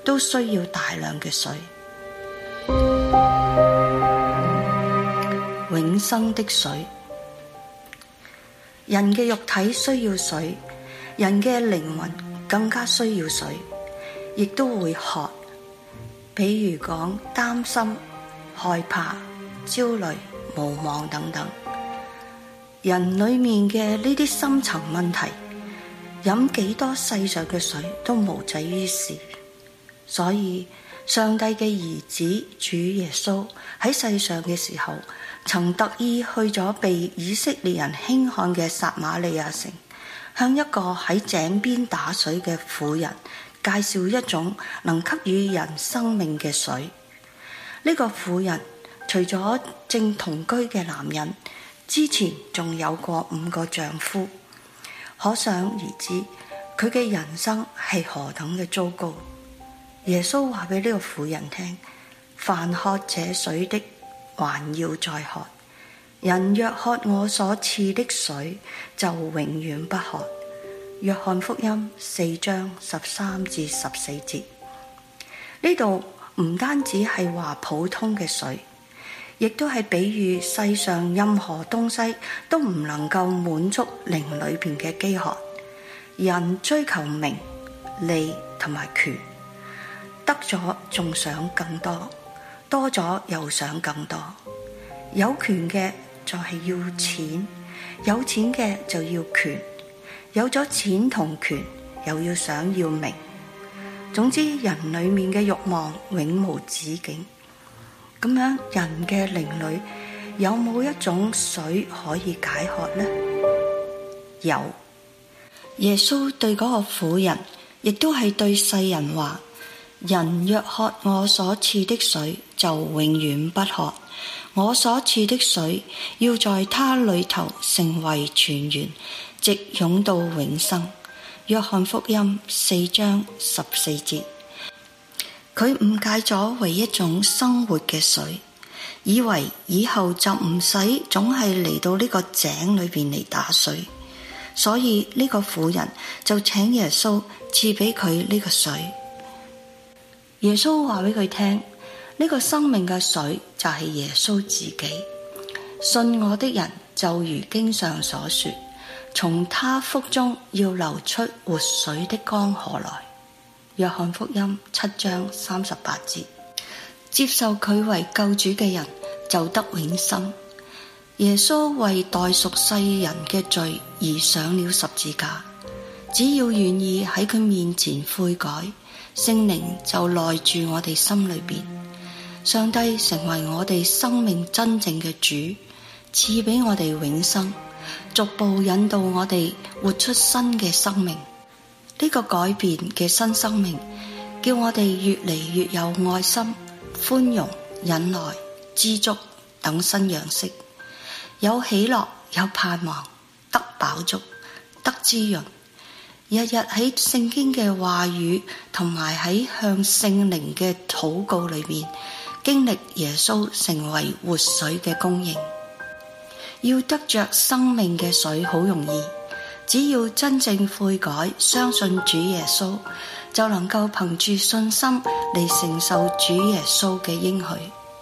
都需要大量嘅水。永生的水，人嘅肉體需要水，人嘅靈魂更加需要水，亦都會渴。比如講擔心、害怕、焦慮、無望等等，人裏面嘅呢啲深層問題，飲幾多世上嘅水都無濟於事。所以上帝嘅兒子主耶穌喺世上嘅時候，曾特意去咗被以色列人輕看嘅撒瑪利亞城，向一個喺井邊打水嘅婦人介紹一種能給予人生命嘅水。呢、這個婦人除咗正同居嘅男人，之前仲有過五個丈夫，可想而知佢嘅人生係何等嘅糟糕。耶穌話俾呢個婦人聽：凡喝這水的，還要再喝；人若喝我所賜的水，就永遠不渴。約翰福音四章十三至十四節。呢度唔單止係話普通嘅水，亦都係比喻世上任何東西都唔能夠滿足靈裏邊嘅飢渴。人追求名、利同埋權，得咗仲想更多，多咗又想更多。有權嘅就係要錢，有錢嘅就要權，有咗錢同權又要想要名。總之人裏面嘅慾望永無止境。咁樣人嘅靈裏有冇一種水可以解渴呢？有。耶穌對嗰個婦人亦都係對世人話：人若喝我所賜的水，就永遠不渴。我所賜的水要在他裏頭成為泉源，直湧到永生。約翰福音四章十四節。佢誤解咗為一種生活嘅水，以為以後就唔使總係嚟到呢個井裏邊嚟打水，所以呢個婦人就請耶穌賜俾佢呢個水。耶穌話俾佢聽，呢個生命嘅水就係耶穌自己。信我的人就如經上所說，從他腹中要流出活水的江河來。約翰福音七章三十八節。接受佢為救主嘅人就得永生。耶穌為代贖世人嘅罪而上了十字架，只要願意喺佢面前悔改，聖靈就內住我哋心裏邊，上帝成為我哋生命真正嘅主，賜俾我哋永生，逐步引導我哋活出新嘅生命。呢個改變嘅新生命，叫我哋越嚟越有愛心、寬容、忍耐、知足等新樣式，有喜樂、有盼望，得飽足、得滋潤。日日喺聖經嘅話語同埋喺向聖靈嘅禱告裏面，經歷耶穌成為活水嘅供應。要得着生命嘅水好容易，只要真正悔改，相信主耶穌，就能夠憑住信心嚟承受主耶穌嘅應許。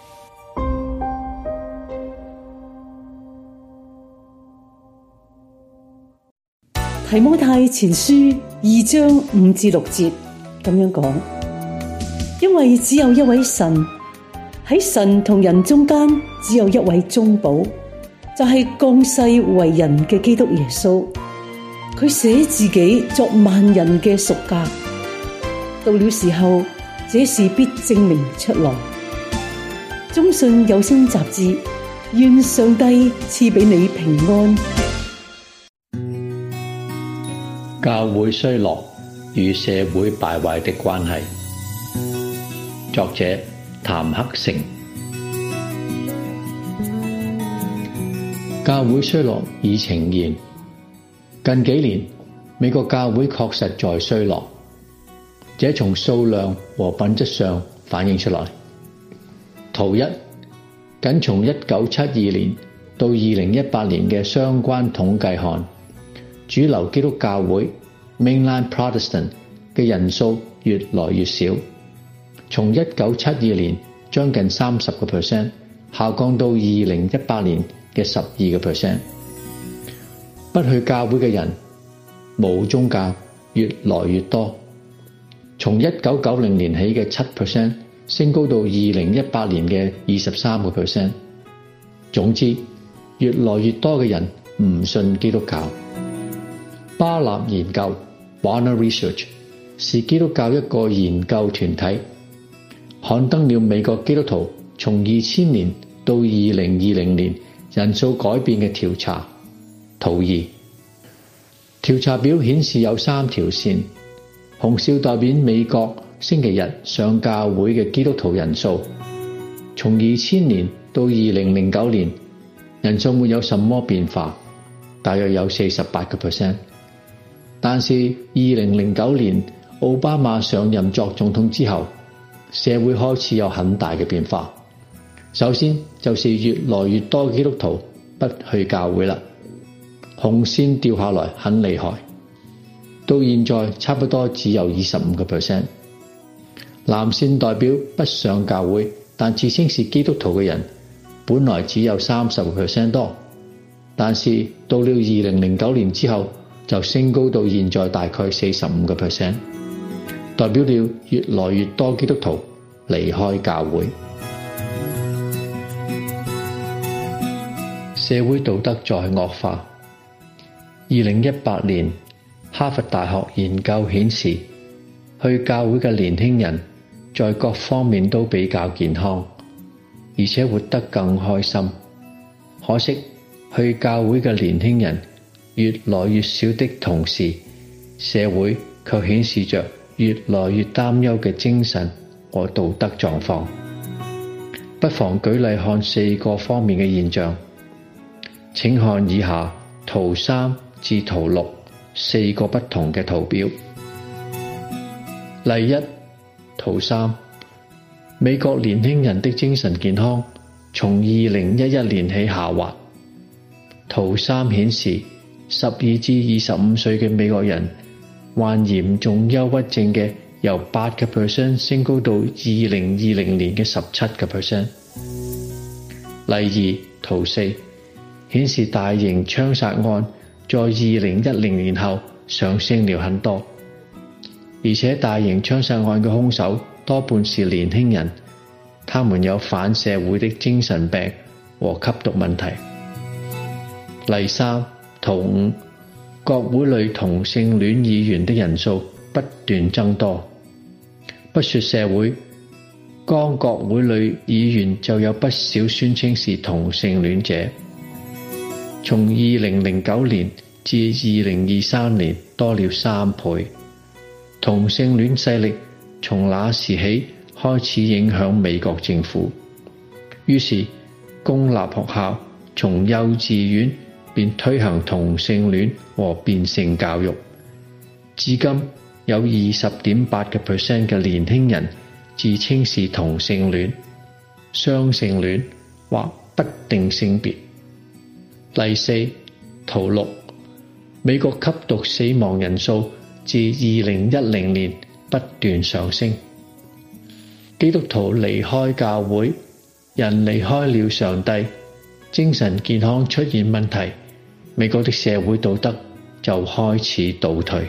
提摩太前書二章五至六節咁樣講，因為只有一位神，喺神同人中間只有一位中保，就係降世為人嘅基督耶穌。佢捨自己作萬人嘅贖價，到了時候，這事必證明出來。中信有聲雜誌，願上帝賜俾你平安。 教會衰落與社會敗壞的關係，作者譚克成。教會衰落已呈現，近幾年美國教會確實在衰落，這從數量和品質上反映出來。圖一，僅從一九七二年到二零一八年嘅相關統計看，主流基督教會 Mainline Protestant 嘅人數越來越少， 從一九七二年將近三十個 percent 下降到二零一八年嘅十二個 percent。不去教會嘅人冇宗教越來越多，從一九九零年起嘅七 percent 升高到二零一八年嘅二十三個 percent。總之，越來越多嘅人唔信基督教。巴納研究 Barna Research 是基督教一個研究團體，刊登了美國基督徒從二千年到二零二零年人數改變嘅調查圖二。調查表顯示有三條線，紅線代表美國星期日上教會嘅基督徒人數，從二千年到二零零九年人數沒有什麼變化，大約有四十八個 percent。但是二零零九年奧巴馬上任作總統之後，社會開始有很大嘅變化。首先就是越來越多基督徒不去教會啦，紅線掉下來很厲害，到現在差不多只有二十五個 percent。藍線代表不上教會但自稱是基督徒嘅人，本來只有三十個 percent 多，但是到了二零零九年之後就升高到現在大概四十五個 percent， 代表了越來越多基督徒離開教會。社會道德在惡化。二零一八年哈佛大學研究顯示，去教會嘅年輕人在各方面都比較健康，而且活得更開心。可惜去教會嘅年輕人越來越少的同時，社會卻顯示着越來越擔憂嘅精神和道德狀況。不妨舉例看四個方面嘅現象，請看以下圖三至圖六四個不同嘅圖表。例一，圖三，美國年輕人的精神健康從二零一一年起下滑。圖三顯示，十二至二十五歲嘅美國人患嚴重憂鬱症嘅由八個 percent 升高到二零二零年嘅十七個 percent。例二，圖四，顯示大型槍殺案在二零一零年後上升了很多，而且大型槍殺案嘅兇手多半是年輕人，他們有反社會的精神病和吸毒問題。例三，圖五，國會裏同性戀議員的人數不斷增多。不說社會，光國會裏議員就有不少宣稱是同性戀者。從二零零九年至二零二三年多了三倍。同性戀勢力從那時起開始影響美國政府，於是公立學校從幼稚園便推行同性戀和變性教育。至今有二十點八個 percent 嘅年輕人自稱是同性戀、雙性戀或不定性別。例四，圖六，美國吸毒死亡人數自二零一零年不斷上升。基督徒離開教會，人離開了上帝，精神健康出現問題，美國的社會道德就開始倒退。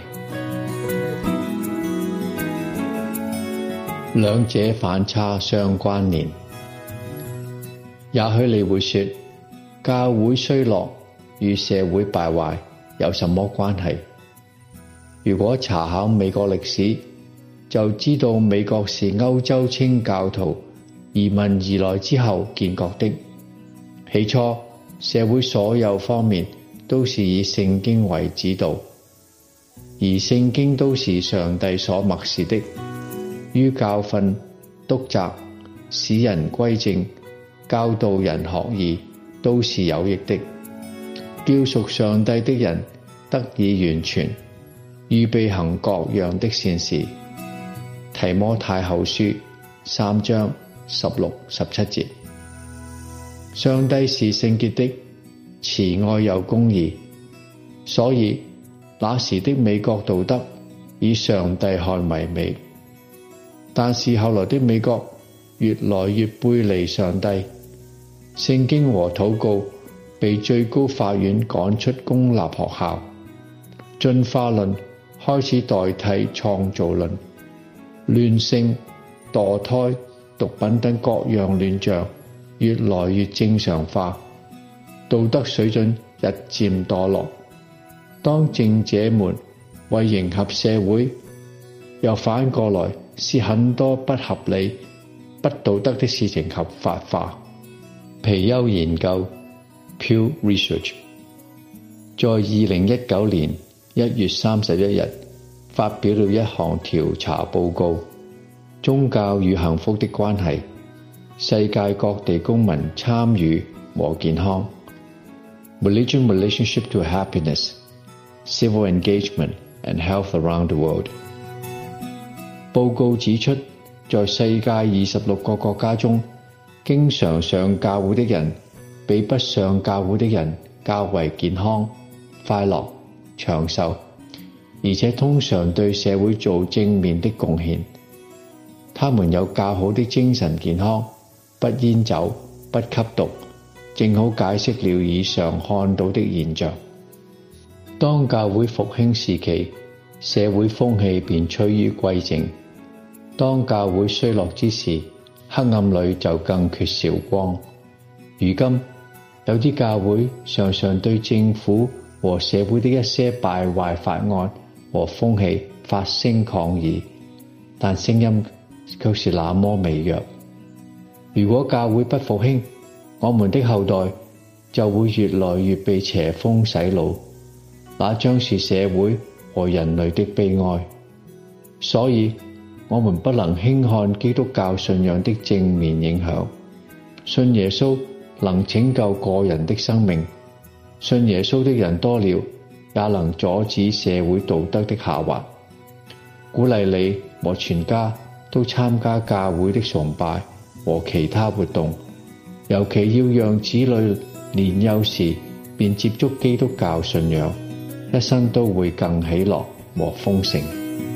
兩者反差相關聯。也許你會說，教會衰落與社會敗壞有什麼關係？如果查考美國歷史，就知道美國是歐洲清教徒移民而來之後建國的。起初，社會所有方面都是以聖經為指導，而聖經都是上帝所默示的，於教訓、督責、使人歸正、教導人學義，都是有益的，叫屬上帝的人得以完全，預備行各樣的善事。提摩太後書三章十六、十七節。上帝是聖潔的，慈愛又公義，所以那時的美國道德以上帝看為美。 但是後來的美國越來越背離上帝，聖經和禱告被最高法院趕出公立學校，進化論開始代替創造論，亂性、墮胎、毒品等各樣亂象越來越正常化，道德水準日漸墮落。當政者們為迎合社會，又反過來使很多不合理、不道德的事情合法化。皮尤研究 Pew Research 在二零一九年一月三十一日發表了一項調查報告，宗教與幸福的關係，世界各地公民參與和健康 Religion Relationship to Happiness, Civil Engagement and Health Around the World。 報告指出，在世界二十六個國家中，經常上教會的人比不上教會的人較為健康、快樂、長壽，而且通常對社會做正面的貢獻。他們有較好的精神健康，不煙酒，不吸毒，正好解釋了以上看到的現象。當教會復興時期，社會風氣便趨於歸正；當教會衰落之時，黑暗裏就更缺少光。如今有啲教會常常對政府和社會的一些敗壞法案和風氣發聲抗議，但聲音卻是那麼微弱。如果教會不復興，我們的後代就會越來越被邪風洗腦，那將是社會和人類的悲哀。所以我們不能輕看基督教信仰的正面影響。信耶穌能拯救個人的生命，信耶穌的人多了，也能阻止社會道德的下滑。鼓勵你和全家都參加教會的崇拜和其他活動，尤其要讓子女年幼時便接觸基督教信仰，一生都會更喜樂和豐盛。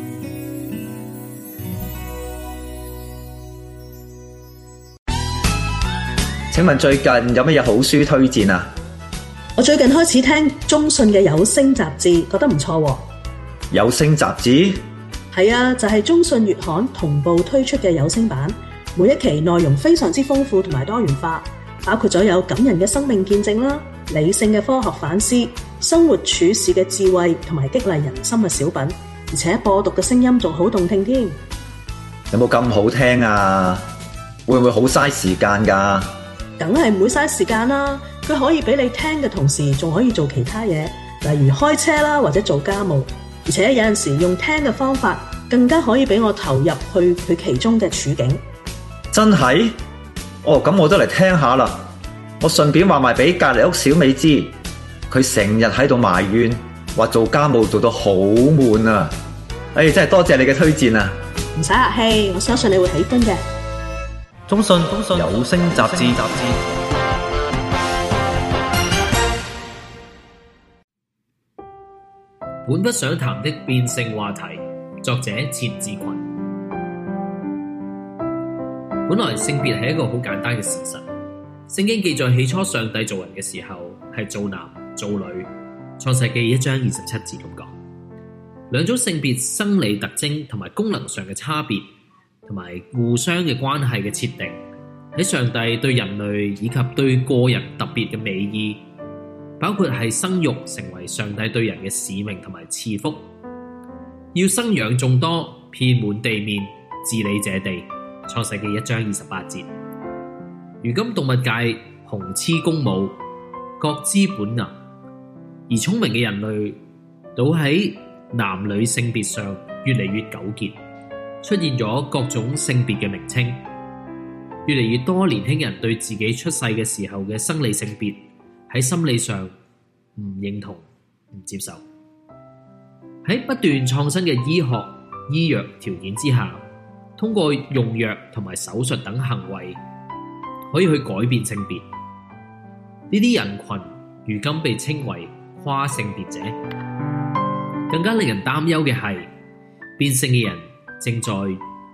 請問最近有乜嘢好書推薦啊？ 我最近開始聽中信嘅有聲雜誌，覺得唔錯喎。 有聲雜誌？ 係啊，就係中信月刊同步推出嘅有聲版，每一期內容非常之豐富同埋多元化，包括咗有感人嘅生命見證啦、理性嘅科學反思、生活處事嘅智慧同埋激勵人心嘅小品，而且播讀嘅聲音仲好動聽添。 有冇咁好聽啊？會唔會好嘥時間㗎？ 梗係唔會嘥時間啦，佢可以俾你聽嘅同時，仲可以做其他嘢，例如開車啦或者做家務，而且有陣時用聽嘅方法，更加可以俾我投入去佢其中嘅處境。 真係？哦，咁我都嚟聽下啦。我順便話埋俾隔離屋小美知，佢成日喺度埋怨，話做家務做到好悶啊！哎，真係多謝你嘅推薦啊！ 唔使客氣，我相信你會喜歡嘅。 中信有聲雜誌。 本不想談的變性話題，作者錢志群。本來性別係一個好簡單嘅事實，聖經記載起初上帝造人嘅時候係造男造女，創世記一章二十七節咁講。兩種性別生理特徵同埋功能上嘅差別，同埋互相嘅關係嘅設定，喺上帝對人類以及對個人特別嘅美意，包括係生育成為上帝對人嘅使命同埋賜福，要生養眾多，遍滿地面，治理這地。創世記一章二十八節。如今動物界雄雌公母，各知本能，而聰明嘅人類倒喺男女性別上越嚟越糾結，出現咗各種性別嘅名稱，越嚟越多年輕人對自己出世嘅時候嘅生理性別喺心理上唔認同、唔接受。喺不斷創新嘅醫學、醫藥條件之下，通過用藥同埋手術等行為，可以去改變性別。呢啲人群如今被稱為跨性別者。更加令人擔憂嘅係，變性嘅人正在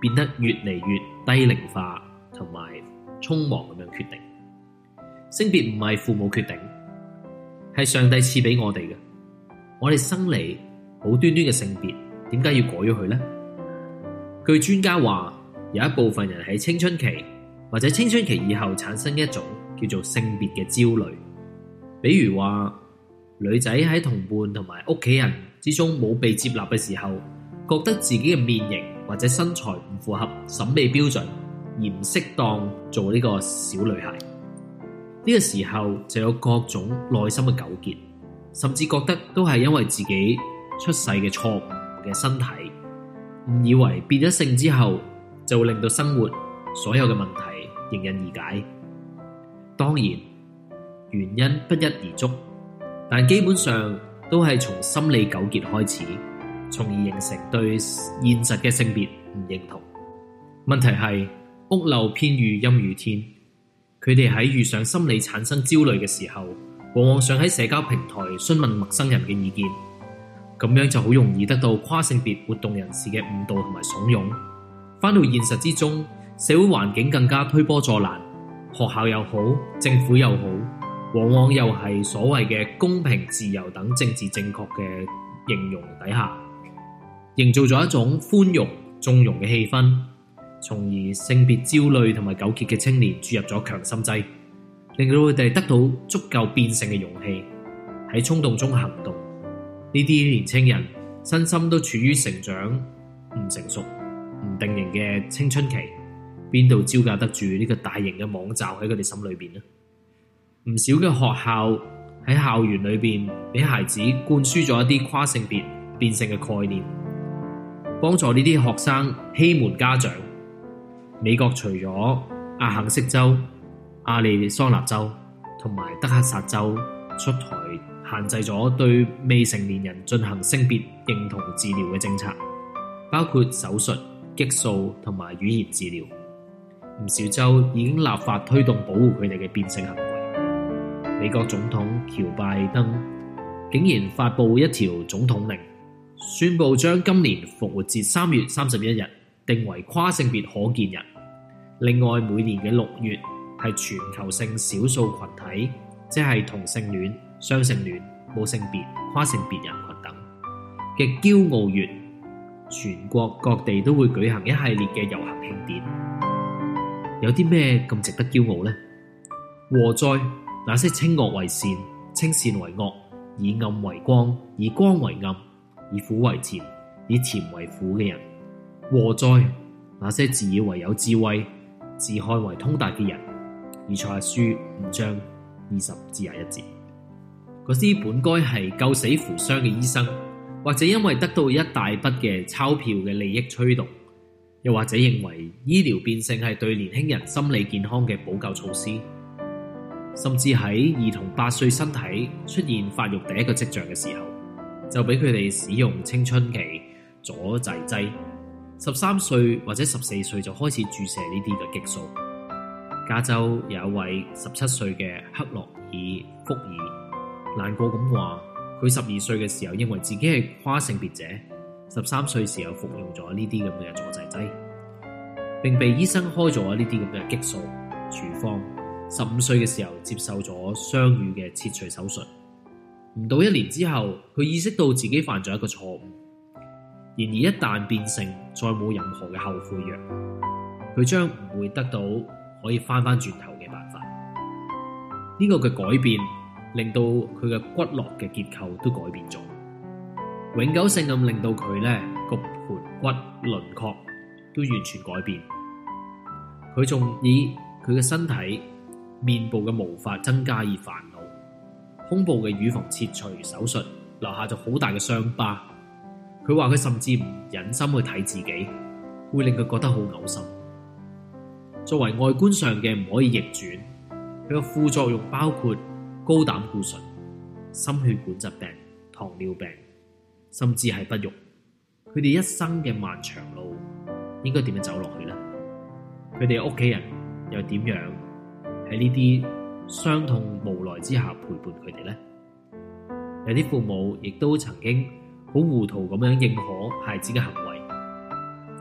變得越嚟越低齡化同埋匆忙咁樣決定。性別唔係父母決定，係上帝賜俾我哋嘅。我哋生嚟好端端嘅性別，點解要改咗佢呢？據專家話，有一部分人喺青春期或者青春期以後產生一種叫做性別嘅焦慮，比如話女仔喺同伴同埋屋企人之中冇被接納嘅時候，覺得自己嘅面型或者身材唔符合審美標準，而唔適當做呢個小女孩。呢個時候就有各種內心嘅糾結，甚至覺得都係因為自己出世嘅錯誤嘅身體，誤以為變咗性之後就會令到生活所有嘅問題迎刃而解。當然原因不一而足，但基本上都係從心理糾結開始，從而形成對現實嘅性別唔認同。問題係屋漏偏遇陰雨天，佢哋喺遇上心理產生焦慮嘅時候，往往想喺社交平台詢問陌生人嘅意見，咁樣就好容易得到跨性別活動人士嘅誤導同埋慫恿。返到現實之中，社會環境更加推波助瀾，學校又好，政府又好，往往又係所謂嘅公平、自由等政治正確嘅形容底下，營造咗一種寬容、縱容嘅氣氛，從而性別焦慮同埋糾結嘅青年注入咗強心劑，令到佢哋得到足夠變性嘅勇氣，喺衝動中行動。呢啲年青人身心都處於成長唔成熟、唔定型嘅青春期，邊度招架得住呢個大型嘅網罩喺佢哋心裏邊呢？唔少嘅學校喺校園裏邊俾孩子灌輸咗一啲跨性別變性嘅概念，幫助呢啲學生欺瞞家長。美國除咗阿肯色州、亞利桑那州同埋德克薩州出台限制咗對未成年人進行性別認同治療嘅政策，包括手術、激素同埋語言治療。唔少州已經立法推動保護佢哋嘅變性行為。美國總統喬拜登竟然發布一條總統令，宣布將今年復活節三月三十一日定為跨性別可見日。另外，每年嘅六月係全球性少數群體，即係同性戀、雙性戀、冇性別、跨性別人群等嘅驕傲月，全國各地都會舉行一系列嘅遊行慶典。有啲咩咁值得驕傲呢？禍哉那些稱惡為善、稱善為惡、以暗為光、以光為暗、以苦為甜、以甜為苦嘅人。禍哉那些自以為有智慧、自看為通達嘅人。以賽亞書五章二十至廿一節。嗰啲本該係救死扶傷嘅醫生，或者因為得到一大筆嘅鈔票嘅利益驅動，又或者認為醫療變性係對年輕人心理健康嘅補救措施，甚至喺兒童八歲身體出現發育第一個跡象嘅時候，就俾佢哋使用青春期阻滯劑，十三歲或者十四歲就開始注射呢啲嘅激素。加州有一位十七歲嘅克洛爾福爾難過咁話，佢十二歲嘅時候認為自己係跨性別者，十三歲時候服用咗呢啲咁嘅阻滯劑，並被醫生開咗呢啲咁嘅激素處方。十五歲嘅時候接受咗雙乳嘅切除手術，唔到一年之後，佢意識到自己犯咗一個錯誤。然而一旦變性，再冇任何嘅後悔藥，佢將唔會得到可以翻翻轉頭嘅辦法。呢、這個嘅改變令到佢嘅骨骼嘅結構都改變咗，永久性咁令到佢咧個盤骨輪廓都完全改變。佢仲以佢嘅身體、面部嘅毛髮增加而煩惱，胸部嘅乳房切除手術留下咗好大嘅傷疤。佢話佢甚至唔忍心去睇自己，會令佢覺得好嘔心。作為外觀上嘅唔可以逆轉，佢嘅副作用包括高膽固醇、心血管疾病、糖尿病，甚至係不育。佢哋一生嘅漫長路應該點樣走落去呢？佢哋嘅屋企人又點樣喺呢啲傷痛無奈之下陪伴佢哋呢？有啲父母亦都曾經好糊塗咁樣認可孩子嘅行為，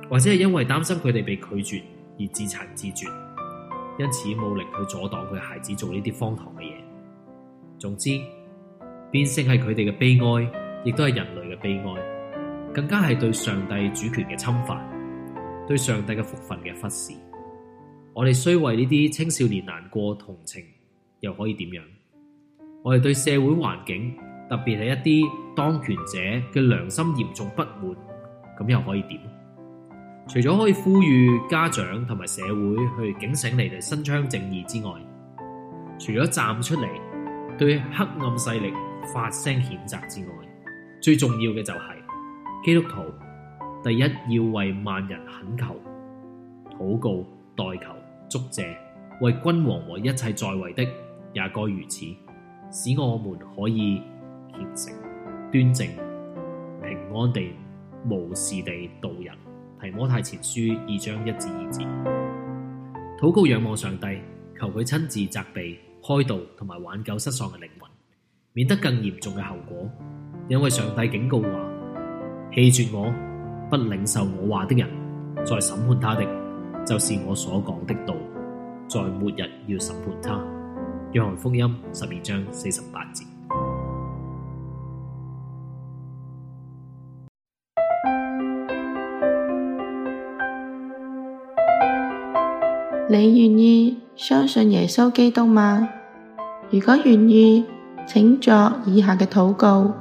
或者係因為擔心佢哋被拒絕而自殘自絕，因此冇力去阻擋佢孩子做呢啲荒唐嘅嘢。總之，變性係佢哋嘅悲哀，亦都係人類嘅悲哀，更加係對上帝主權嘅侵犯，對上帝嘅福分嘅忽視。我哋需為呢啲青少年難過同情，又可以點樣？我哋對社會環境，特別係一啲當權者嘅良心嚴重不滿，咁又可以點？除咗可以呼籲家長同埋社會去警醒嚟，嚟伸張正義之外，除咗站出嚟對黑暗勢力發聲譴責之外，最重要嘅就係基督徒第一要為萬人懇求、禱告、代求、祝謝，為君王和一切在位的也該如此，使我們可以虔誠、端正、平安地、無事地度日。提摩太前書二章一至二節。禱告仰望上帝，求佢親自責備、開導同埋挽救失喪嘅靈魂，免得更嚴重嘅後果。因為上帝警告話：棄絕我、不領受我話的人，在審判他的，就是我所講的道，在末日要審判他。約翰福音十二章四十八節。 你願意相信耶穌基督嗎？如果願意，請作以下嘅禱告。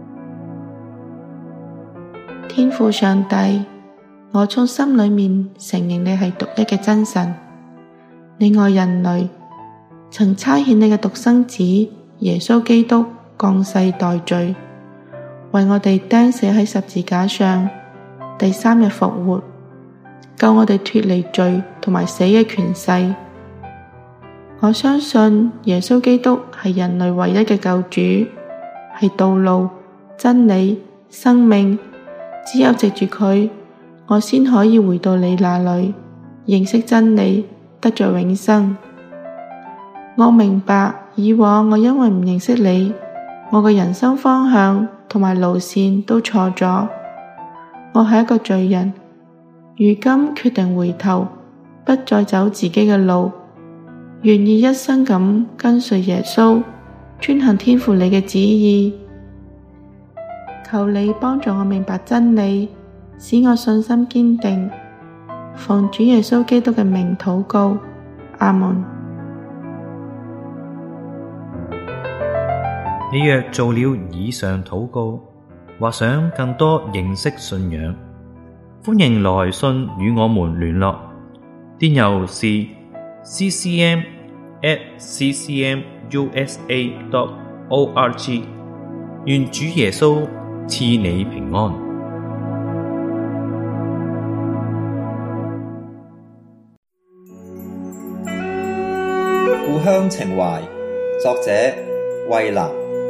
天父上帝，我從心裏面承認你係獨一嘅真神，你愛人類，曾差遣你嘅獨生子耶穌基督降世代罪，為我哋釘死喺十字架上，第三日復活，救我哋脫離罪同埋死嘅權勢。我相信耶穌基督係人類唯一嘅救主，係道路、真理、生命。只有藉住佢，我先可以回到你那裏，認識真理，得着永生。我明白以往我因為唔認識你，我嘅人生方向同埋路線都錯咗。我係一個罪人，如今決定回頭，不再走自己嘅路，願意一生咁跟隨耶穌，遵行天父你嘅旨意。求你幫助我明白真理，使我信心堅定。奉主耶穌基督嘅名禱告，阿門。 你若做了以上禱告，或想更多認識信仰，歡迎來信與我們聯絡。電郵是 c c m at c c m u s a dot o r g。願主耶穌賜你平安。 故鄉情懷，作者衛蘭。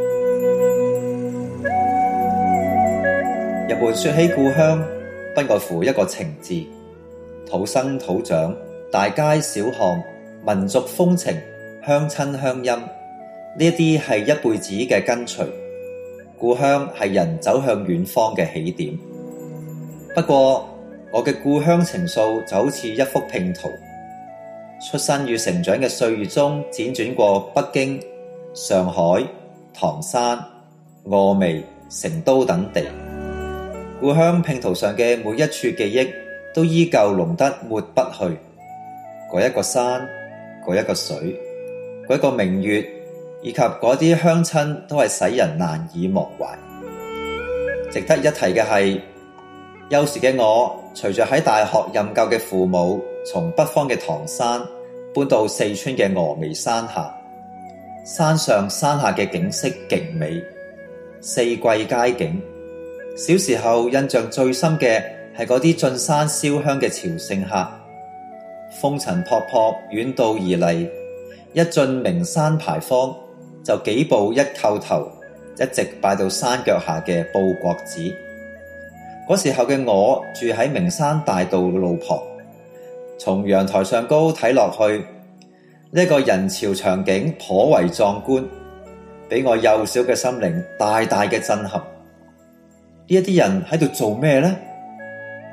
人們說起故鄉，不外乎一個情字，土生土長，大街小巷，民族風情，鄉親鄉音，呢一啲係一輩子嘅跟隨。故鄉係人走向遠方嘅起點。不過我嘅故鄉情愫就好似一幅拼圖，出生與成長嘅歲月中輾轉過北京、上海、唐山、峨眉、成都等地。故鄉拼圖上嘅每一處記憶都依舊濃得抹不去。嗰一個山，嗰一個水，嗰一個明月，以及嗰啲鄉親都係使人難以忘懷。值得一提嘅係，幼時嘅我隨着喺大學任教嘅父母從北方嘅唐山搬到四川嘅峨眉山下，山上山下嘅景色極美，四季佳景。小時候印象最深嘅係嗰啲進山燒香嘅朝聖客，風塵僕僕遠道而嚟，一進名山牌坊就幾步一叩頭，一直拜到山腳下嘅報國寺。嗰時候嘅我住喺名山大道路旁，從陽台上高睇落去，呢、這個人潮場景頗為壯觀，俾我幼小嘅心靈大大嘅震撼。呢一啲人喺度做咩呢？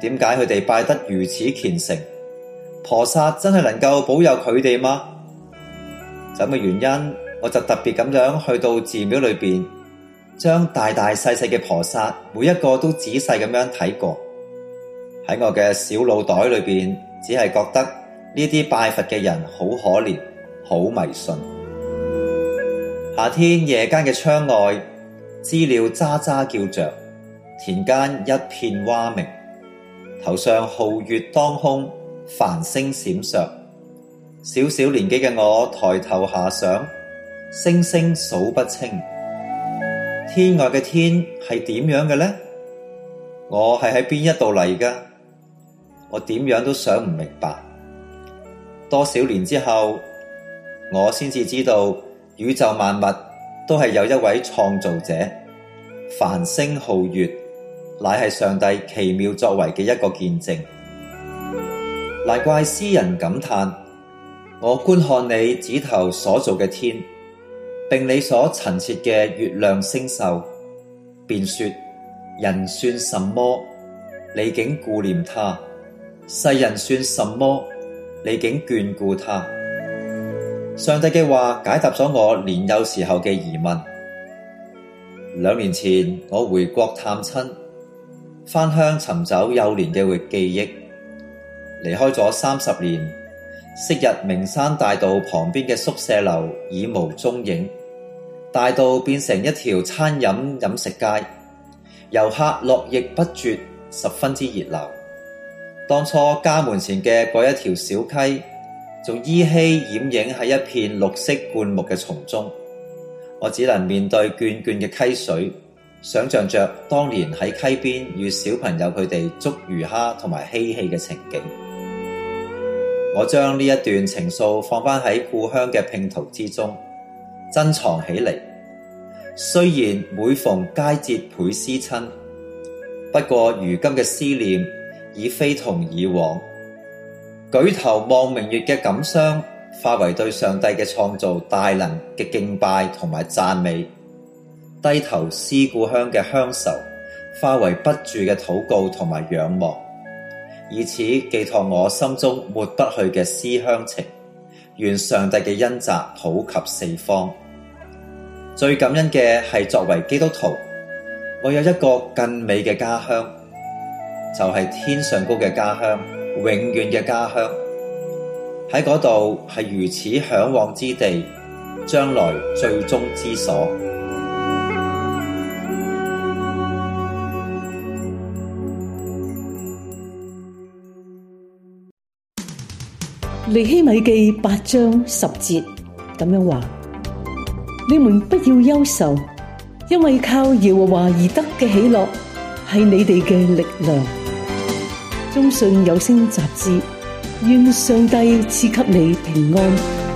點解佢哋拜得如此虔誠？菩薩真係能夠保佑佢哋嗎？咁嘅原因，我就特別咁樣去到寺廟裏邊，將大大細細嘅菩薩每一個都仔細咁樣睇過。喺我嘅小腦袋裏邊，只係覺得呢啲拜佛嘅人好可憐，好迷信。夏天夜間嘅窗外，知了喳喳叫着，田間一片蛙鳴，頭上皓月當空，繁星閃爍。小小年紀嘅我抬頭下想，星星數不清。天外嘅天係點樣嘅呢？我係喺邊一度嚟㗎？我點樣都想唔明白。多少年之後，我先至知道宇宙萬物都係有一位創造者，繁星皓月乃係上帝奇妙作為嘅一個見證。難怪詩人感嘆：我觀看你指頭所造嘅天，並你所陳設嘅月亮星宿，便說：人算什麼？你竟顧念他；世人算什麼？你竟眷顧他。上帝嘅話解答咗我年幼時候嘅疑問。兩年前我回國探親，返鄉尋找幼年嘅記憶。離開咗三十年，昔日名山大道旁邊嘅宿舍樓已無蹤影，大道變成一條餐飲飲食街，遊客絡繹不絕，十分之熱鬧。當初家門前嘅嗰一條小溪，仲依稀掩映喺一片綠色灌木嘅叢中。我只能面對涓涓嘅溪水，想象着當年喺溪邊與小朋友佢哋捉魚蝦同埋嬉戲嘅情景。我將呢一段情愫放返喺故鄉嘅拼圖之中，珍藏起嚟。雖然每逢佳節倍思親，不過如今嘅思念已非同以往。舉頭望明月嘅感傷，化為對上帝嘅創造大能嘅敬拜同埋讚美；低頭思故鄉嘅鄉愁，化為不住嘅禱告同埋仰望，以此寄託我心中抹不去嘅思鄉情。願上帝嘅恩澤普及四方。最感恩嘅係作為基督徒，我有一個更美嘅家鄉，就係天上高嘅家鄉，永遠嘅家鄉。喺嗰度係如此向往之地，將來最終之所。 尼希米記八章十節咁樣話：你們不要憂愁，因為靠耶和華而得嘅喜樂係你哋嘅力量。中信有聲雜誌，願上帝賜給你平安。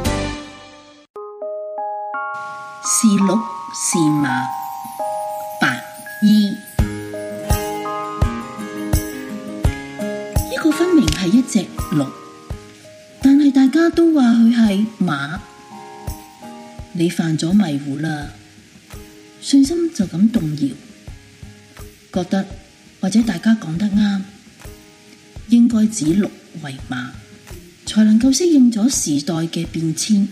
是鹿是馬，白衣，呢個分明係一隻鹿，但係大家都話佢係馬。你犯咗迷糊啦，信心就咁動搖，覺得或者大家講得啱，應該指鹿為馬，才能夠適應咗時代嘅變遷。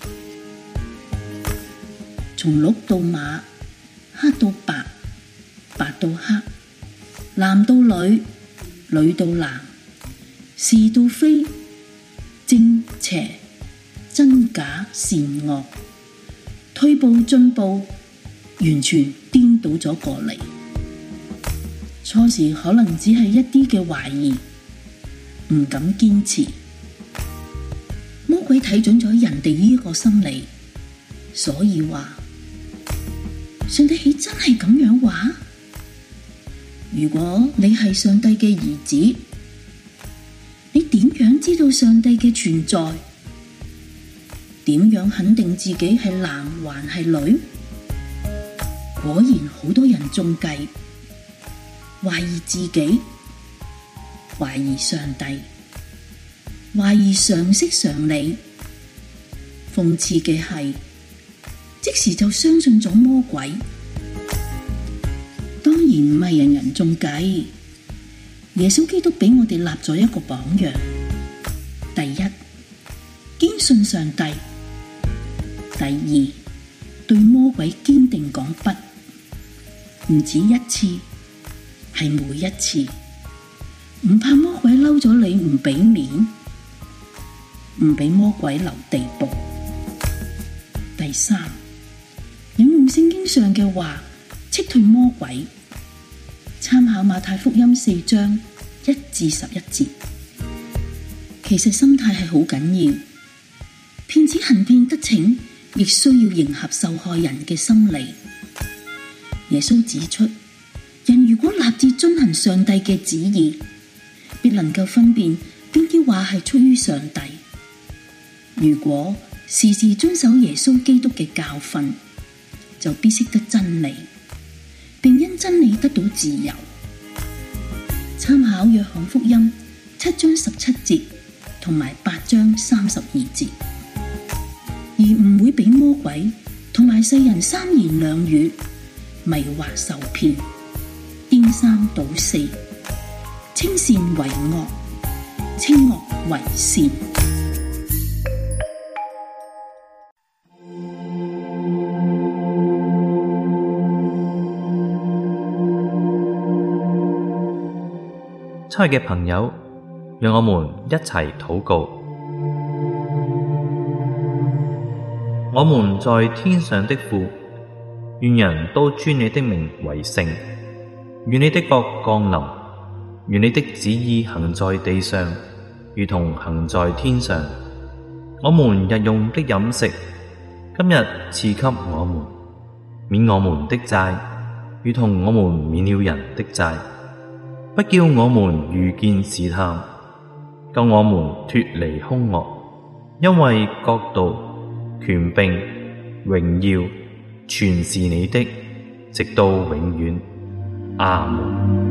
從鹿到馬，黑到白，白到黑，男到女，女到男，是到非，正邪，真假善惡，退步進步，完全顛倒咗過嚟。初時可能只係一啲嘅懷疑，唔敢堅持。魔鬼睇準咗人哋呢個心理，所以話上帝豈真係咁樣話？如果你係上帝嘅兒子，你點樣知道上帝嘅存在？點樣肯定自己係男還係女？果然好多人中計，懷疑自己，懷疑上帝，懷疑常識常理。諷刺嘅係，即時就相信咗魔鬼。當然唔係人人中計， 耶穌基督俾我哋立咗一個榜樣。第一，堅信上帝；第二，對魔鬼堅定講不，唔止一次，係每一次，唔怕魔鬼嬲咗你，唔俾面，唔俾魔鬼留地步。第三，引用聖經上嘅話，斥退魔鬼。參考馬太福音四章一至十一節。其實心態係好緊要，騙子行騙得逞，亦需要迎合受害人嘅心理。耶穌指出，人如果立志遵行上帝嘅旨意，必能夠分辨邊啲話係出於上帝。如果時時遵守耶穌基督嘅教訓，就必識得真理，並因真理得到自由。參考約翰福音七章十七節同埋八章三十二節，而唔會俾魔鬼同埋世人三言兩語迷惑受騙，顛三倒四，稱善為惡，稱惡為善。 親愛嘅朋友，讓我們一齊禱告。我們在天上的父，願人都尊你的名為聖。願你的國降臨，願你的旨意行在地上，如同行在天上。我們日用的飲食，今日賜給我們，免我們的債，如同我們免了人的債。不叫我們遇見試探，救我們脫離兇惡。因為國度、權柄、榮耀，全是你的，直到永遠。阿門。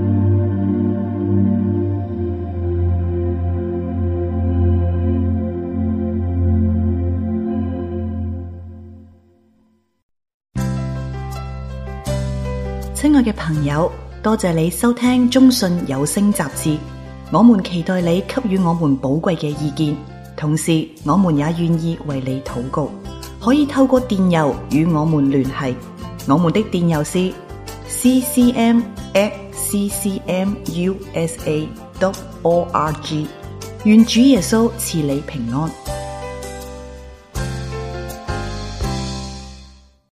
親愛嘅朋友，多謝你收聽中信有聲雜誌，我們期待你給予我們寶貴嘅意見，同時我們也願意為你禱告。可以透過電郵與我們聯繫，我們的電郵是 c c m at c c m u s a dot org。願主耶穌賜你平安。